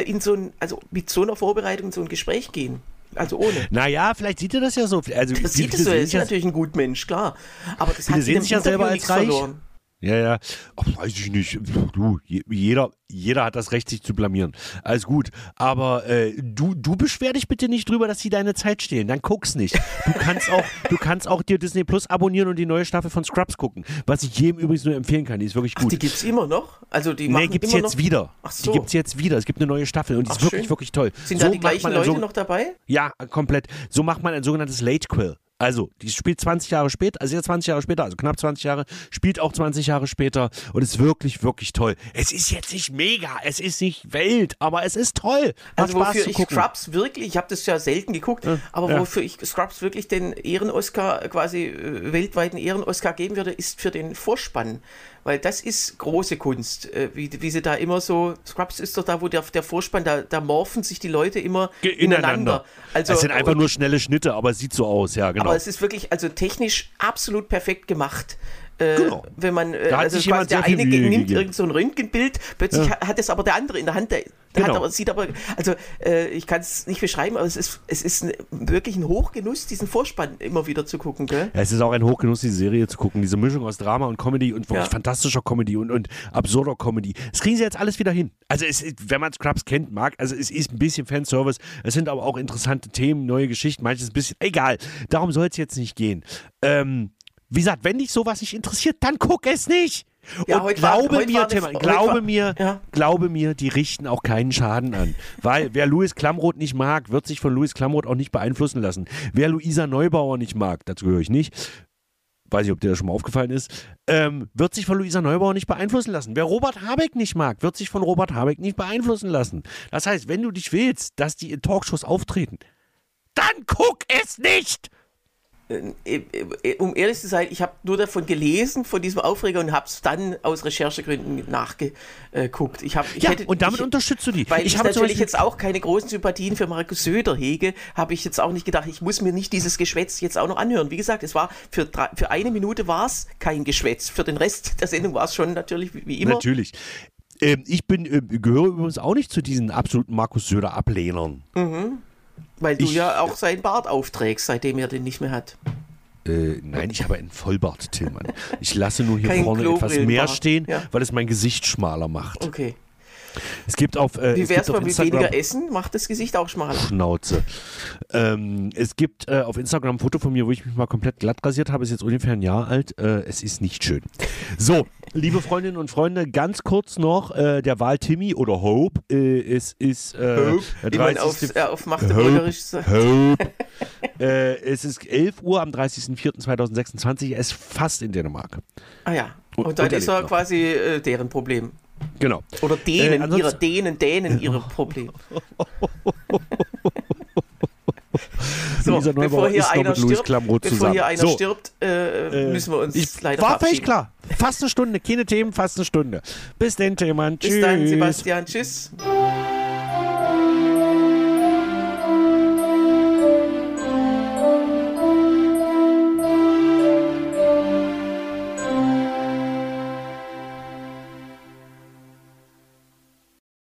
Speaker 2: mit so einer Vorbereitung in so ein Gespräch gehen? Also ohne.
Speaker 3: Naja, vielleicht sieht er das ja so. Also,
Speaker 2: das sieht es so, er ist natürlich ein Gutmensch, klar. Aber das hat
Speaker 3: sehen sich ja selber als reich.
Speaker 2: Verloren.
Speaker 3: Ja. Ach, weiß ich nicht. Du, jeder hat das Recht, sich zu blamieren. Alles gut. Aber du beschwer dich bitte nicht drüber, dass sie deine Zeit stehlen. Dann guck's nicht. Du kannst auch dir Disney Plus abonnieren und die neue Staffel von Scrubs gucken. Was ich jedem übrigens nur empfehlen kann. Die ist wirklich gut.
Speaker 2: Ach, die gibt's immer noch? Also die machen
Speaker 3: gibt's
Speaker 2: immer
Speaker 3: jetzt
Speaker 2: noch?
Speaker 3: wieder.
Speaker 2: Ach so.
Speaker 3: Die gibt's jetzt wieder. Es gibt eine neue Staffel und die ist wirklich,
Speaker 2: schön.
Speaker 3: wirklich toll.
Speaker 2: Sind da die gleichen Leute noch dabei?
Speaker 3: Ja, komplett. So macht man ein sogenanntes Late Quill. Also, die spielt 20 Jahre später, also knapp 20 Jahre, spielt auch 20 Jahre später und ist wirklich, wirklich toll. Es ist jetzt nicht mega, es ist nicht Welt, aber es ist toll.
Speaker 2: Also wofür ich Scrubs wirklich, ich habe das ja selten geguckt, aber wofür ich Scrubs wirklich den Ehren-Oscar, quasi weltweiten Ehren-Oscar geben würde, ist für den Vorspann. Weil das ist große Kunst, wie sie da immer so, Scrubs ist doch da, wo der Vorspann, da morphen sich die Leute immer ineinander. Also,
Speaker 3: es sind einfach nur schnelle Schnitte, aber es sieht so aus, ja, genau.
Speaker 2: Aber es ist wirklich, also technisch absolut perfekt gemacht.
Speaker 3: Genau.
Speaker 2: Wenn man,
Speaker 3: da hat sich jemand
Speaker 2: der eine
Speaker 3: Mühe
Speaker 2: nimmt
Speaker 3: gegeben.
Speaker 2: irgend so ein Röntgenbild, plötzlich hat es aber der andere in der Hand, sieht aber, also ich kann es nicht beschreiben, aber es ist wirklich ein Hochgenuss, diesen Vorspann immer wieder zu gucken, gell?
Speaker 3: Ja, es ist auch ein Hochgenuss, diese Serie zu gucken, diese Mischung aus Drama und Comedy und wirklich fantastischer Comedy und absurder Comedy. Das kriegen sie jetzt alles wieder hin. Also wenn man Scrubs kennt, also es ist ein bisschen Fanservice, es sind aber auch interessante Themen, neue Geschichten, manches ein bisschen, egal, darum soll es jetzt nicht gehen. Wie gesagt, wenn dich sowas nicht interessiert, dann guck es nicht.
Speaker 2: Ja,
Speaker 3: und glaube mir, die richten auch keinen Schaden an. Weil wer Louis Klamroth nicht mag, wird sich von Louis Klamroth auch nicht beeinflussen lassen. Wer Luisa Neubauer nicht mag, dazu gehöre ich nicht, weiß nicht, ob dir das schon mal aufgefallen ist, wird sich von Luisa Neubauer nicht beeinflussen lassen. Wer Robert Habeck nicht mag, wird sich von Robert Habeck nicht beeinflussen lassen. Das heißt, wenn du dich willst, dass die in Talkshows auftreten, dann guck es nicht!
Speaker 2: um ehrlich zu sein, ich habe nur davon gelesen, von diesem Aufreger, und habe es dann aus Recherchegründen nachgeguckt.
Speaker 3: Und damit unterstützt du die.
Speaker 2: Weil ich natürlich jetzt auch keine großen Sympathien für Markus Söder hege, habe ich jetzt auch nicht gedacht, ich muss mir nicht dieses Geschwätz jetzt auch noch anhören. Wie gesagt, es war für 1 Minute war es kein Geschwätz. Für den Rest der Sendung war es schon natürlich wie immer.
Speaker 3: Natürlich. Ich gehöre übrigens auch nicht zu diesen absoluten Markus Söder-Ablehnern.
Speaker 2: Mhm. Weil du ja auch seinen Bart aufträgst, seitdem er den nicht mehr hat.
Speaker 3: Nein, ich habe einen Vollbart, Tillmann. Ich lasse nur hier
Speaker 2: Kein
Speaker 3: vorne etwas mehr stehen,
Speaker 2: ja,
Speaker 3: weil es mein Gesicht schmaler macht.
Speaker 2: Okay.
Speaker 3: Es gibt auf
Speaker 2: Wie wär's mal mit
Speaker 3: Instagram
Speaker 2: weniger Essen? Macht das Gesicht auch schmaler.
Speaker 3: Schnauze. Es gibt auf Instagram ein Foto von mir, wo ich mich mal komplett glatt rasiert habe. Ist jetzt ungefähr ein Jahr alt. Es ist nicht schön. So, liebe Freundinnen und Freunde, ganz kurz noch der Wahl Timmy oder Hope. Es ist
Speaker 2: Hope, wie man auf Magdeburgerisch sagt.
Speaker 3: Hope. Es ist 11 Uhr am 30.04.2026. Er ist fast in Dänemark.
Speaker 2: Ah ja. Und dann ist er quasi deren Problem.
Speaker 3: Genau.
Speaker 2: Oder Dänen ihre Probleme. So, bevor hier einer stirbt, müssen wir uns leider
Speaker 3: war völlig
Speaker 2: verabschieden.
Speaker 3: klar. Fast eine Stunde, keine Themen, fast eine Stunde. Bis dann, Tillmann. Tschüss.
Speaker 2: Bis dann, Sebastian. Tschüss.